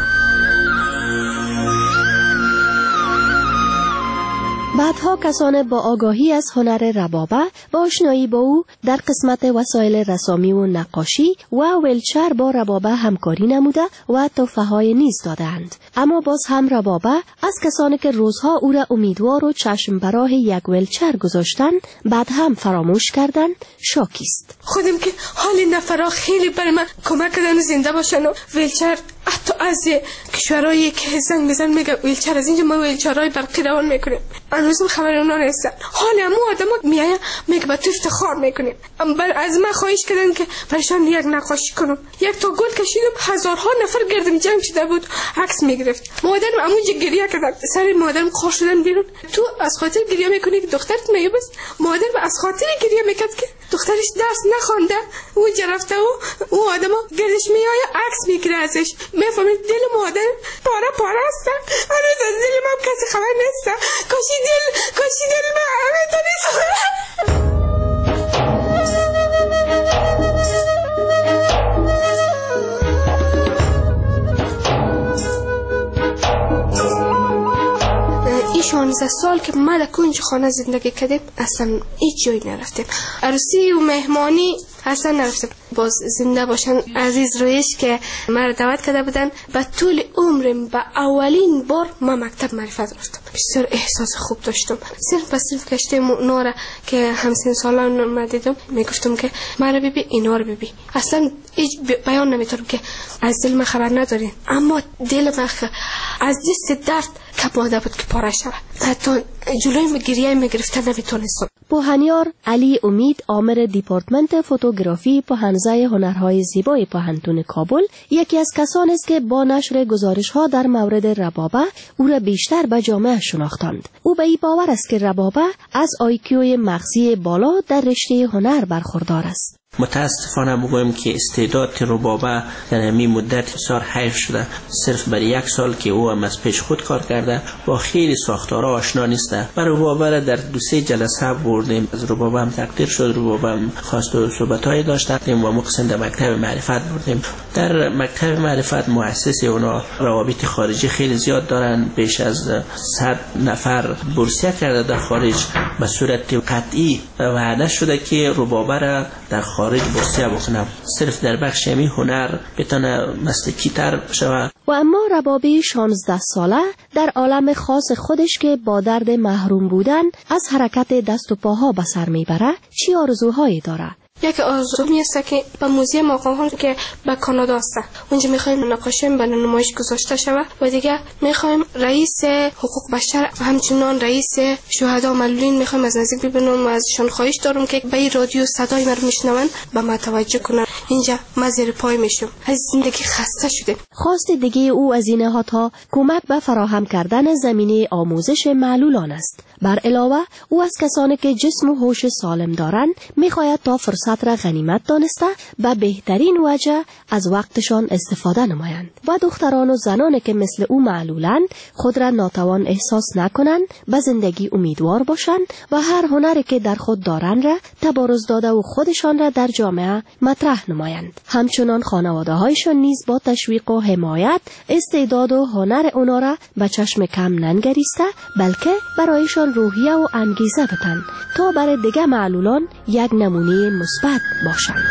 بعدها کسان با آگاهی از هنر ربابه با آشنایی با او در قسمت وسایل رسامی و نقاشی و ویلچر با ربابه همکاری نموده و تحفه‌های نیز دادند. اما باز هم ربابه از کسانی که روزها او را امیدوار و چشم براه یک ویلچر گذاشتند بعد هم فراموش کردن شاکی است. خودم که حال نفرا خیلی برای من کمک کردن زنده باشن و ویلچر حتی از کشورهایی که زنگ بزن میگه ویلچر از اینجا ما ویلچرهای برقی روان میکنیم، هنوزم خبر اونا نیستن. حالا همون آدم ها میایه میگه با تو افتخار میکنیم. از من خواهش کردن که برشان یک نقاشی کنم، یک تا گل کشیدم، هزارها نفر گردم جمع شده بود عکس میگرفت. مادرم همونجا گریه کرد، سر مادرم خور شدن بیرون. تو از خاطر گریه میکنی که دخترت میوبست؟ مادرم از خاطر گریه میکرد که دخترش درس نخوانده، اونجا رفته و اون آدم ها گردش میایه عکس میگیره ازش. میفهمید دل مادر پاره پاره است، هنوز از دل من کسی خبر نیست. کاشی دل کاشی دل من همه تا نیست. این شانزده سال که ما در کنج خانه زندگی کردیم اصلا هیچ جایی نرفتیم، عروسی و مهمانی اصلا نرفتیم. باز زنده باشن عزیز رویش که مرا دعوت کرده بودن، به طول عمرم به اولین بار ما مکتب معرفت رفتم. بسیار احساس خوب داشتم. صرف به صرف کشته نورا که همسن سالان ما دیدم میگفتم که مرا ببین اینا رو ببین. اصلا هیچ بیان نمیتونم که از دل من خبر ندارین، اما دل من از دست درد کباده بود که پاره شود. حتی جلوی گریه میگرفتن نمیتونستم. پوهنیار علی امید آمر دیپارتمنت فوتوگرافی پوهنزه هنرهای زیبای پوهنتون کابل یکی از کسان است که با نشر گزارش‌ها در مورد ربابه او را بیشتر به جامعه شناختند. او به این باور است که ربابه از آیکیوی مغزی بالا در رشته هنر برخوردار است. متاسفانه بگویم که استعداد ربابه در همین مدت بسیار حیف شده. صرف برای یک سال که او هم از پیش خود کار کرده با خیلی ساختارها آشنا نیسته. ما ربابه را در دو سه جلسه بردیم، از ربابه هم تقدیر شد، ربابه هم خواست و صحبت‌های داشتیم و مقصد در مکتب معرفت بردیم. در مکتب معرفت مؤسس اونا روابط خارجی خیلی زیاد دارن، بیش از صد نفر بورسیه کرده در خارج. به صورت قطعی وعده شده که ربابه را در خارج بورسیه بکنم، صرف در بخش همین هنر بتونه مسلکی تر شود. و اما ربابی شانزده ساله در عالم خاص خودش که با درد محروم بودن از حرکت دست و پاها به سر میبره چی آرزوهایی داره؟ یک آرزو میسته که به موزیم آقاهان که به کانادا است، اونجا میخوایم نقاشی به نمایش گذاشته شود و دیگه میخوایم رئیس حقوق بشر همچنان رئیس شهدا معلولین میخوایم از نزدیک ببینم و ازشان خواهش دارم که به رادیو صدای من میشنون به ما توجه کنن. اینجا ما زیر پای میشم، از زندگی خسته شدیم. خواست دیگه او از این نهادها کمک به فراهم کردن زمینه آموزش معلولان است. بر علاوه او از کسانی که جسم و هوش سالم دارند میخواهد تا فرصت را غنیمت دانسته به بهترین وجه از وقتشان استفاده نمایند و دختران و زنانی که مثل او معلولند خود را ناتوان احساس نکنند، به زندگی امیدوار باشند و هر هنری که در خود دارند را تبارز داده و خودشان را در جامعه مطرح نمایند. همچنان خانواده هایشان نیز با تشویق و حمایت استعداد و هنر اونا را به چشم کم ننگریسته بلکه برایشان روحیه و انگیزه بتن تا برای دیگه معلولان یک نمونه مثبت باشند.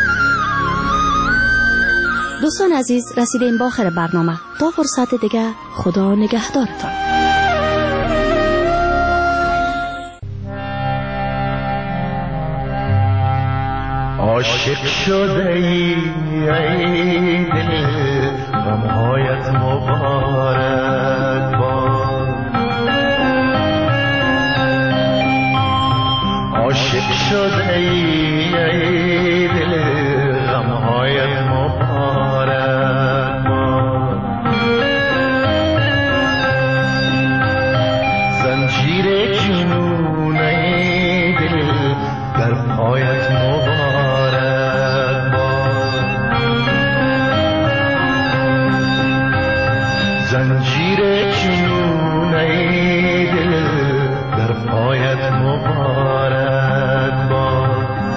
دوستان عزیز، رسیدیم به آخر برنامه. تا فرصت دیگه، خدا نگهدارتان. عاشق شده ای ای دل غمهایت مبارک باد عاشق شده ای ای دل غمهایت مبارک باد زنجیر جنون ای دل در پایت مبارک باد زنجیر جنون ای دل در پایت مبارک باد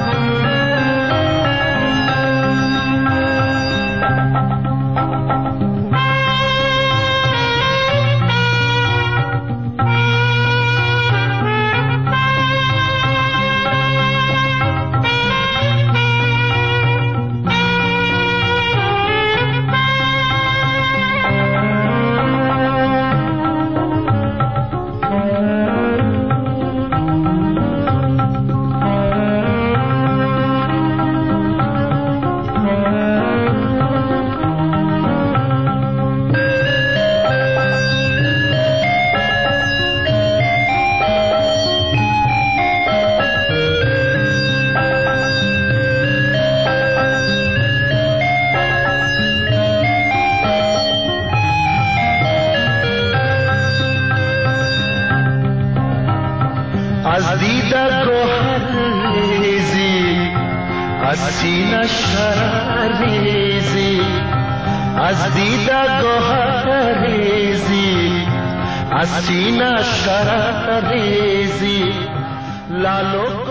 از دیده گوهر ریزی از سینه شرر ریزی از دیده گوهر ریزی از سینه شرر ریزی لالو